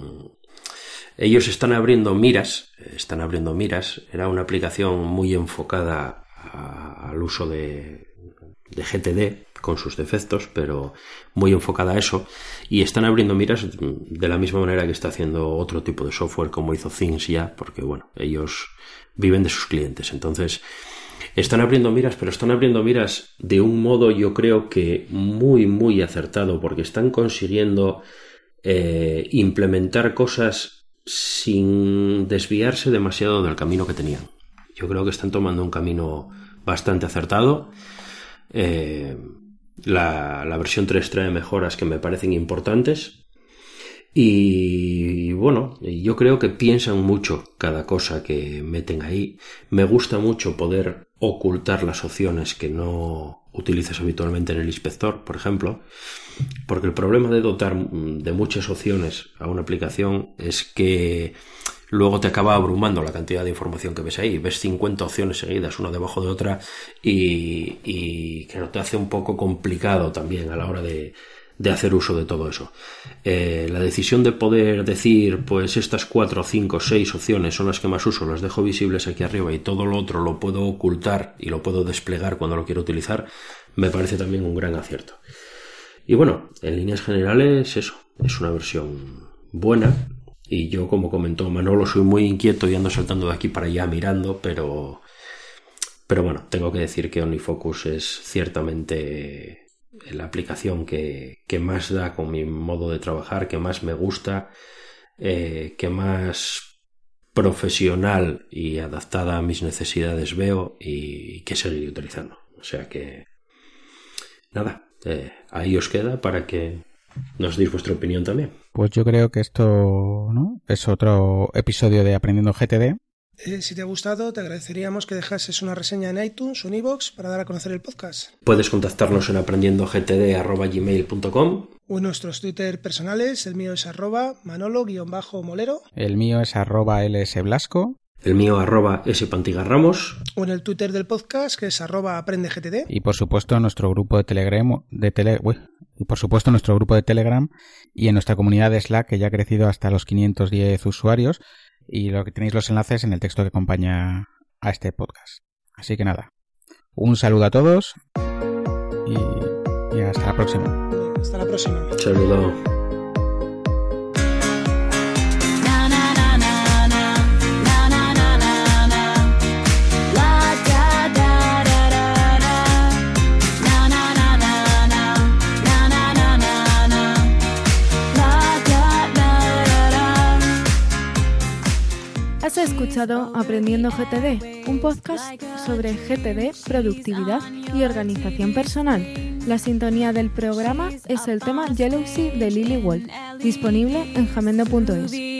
Ellos están abriendo miras, están abriendo miras. Era una aplicación muy enfocada a, al uso de, de G T D, con sus defectos, pero muy enfocada a eso. Y están abriendo miras de la misma manera que está haciendo otro tipo de software, como hizo Things ya, porque bueno, ellos viven de sus clientes. Entonces, están abriendo miras, pero están abriendo miras de un modo, yo creo que muy, muy acertado, porque están consiguiendo eh, implementar cosas sin desviarse demasiado del camino que tenían. Yo creo que están tomando un camino bastante acertado. Eh, la, la versión tres trae mejoras que me parecen importantes. Y bueno, yo creo que piensan mucho cada cosa que meten ahí. Me gusta mucho poder ocultar las opciones que no utilizas habitualmente en el inspector, por ejemplo, porque el problema de dotar de muchas opciones a una aplicación es que luego te acaba abrumando la cantidad de información que ves ahí. Ves cincuenta opciones seguidas, una debajo de otra, y, y que te hace un poco complicado también a la hora de de hacer uso de todo eso. Eh, la decisión de poder decir, pues estas cuatro, cinco, seis opciones son las que más uso, las dejo visibles aquí arriba y todo lo otro lo puedo ocultar y lo puedo desplegar cuando lo quiero utilizar, me parece también un gran acierto. Y bueno, en líneas generales eso, es una versión buena y yo, como comentó Manolo, soy muy inquieto y ando saltando de aquí para allá mirando, pero pero bueno, tengo que decir que OmniFocus es ciertamente la aplicación que, que más da con mi modo de trabajar, que más me gusta, eh, que más profesional y adaptada a mis necesidades veo y que seguiré utilizando. O sea que nada, eh, ahí os queda para que nos deis vuestra opinión también. Pues yo creo que esto, ¿no?, es otro episodio de Aprendiendo G T D. Eh, si te ha gustado, te agradeceríamos que dejases una reseña en iTunes o en iVoox para dar a conocer el podcast. Puedes contactarnos en aprendiendo g t d arroba gmail punto com o en nuestros Twitter personales. El mío es arroba manolo-molero. El mío es arroba lsblasco. El mío arroba spantigarramos. O en el Twitter del podcast, que es arroba aprendegtd. Y por supuesto nuestro grupo de Telegram, de tele, uy, y por supuesto nuestro grupo de Telegram y en nuestra comunidad de Slack, que ya ha crecido hasta los quinientos diez usuarios. Y lo que tenéis los enlaces en el texto que acompaña a este podcast. Así que nada, un saludo a todos y, y hasta la próxima. Hasta la próxima. Saludo. Has escuchado Aprendiendo G T D, un podcast sobre G T D, productividad y organización personal. La sintonía del programa es el tema Jealousy de Lily Wolf, disponible en jamendo punto es.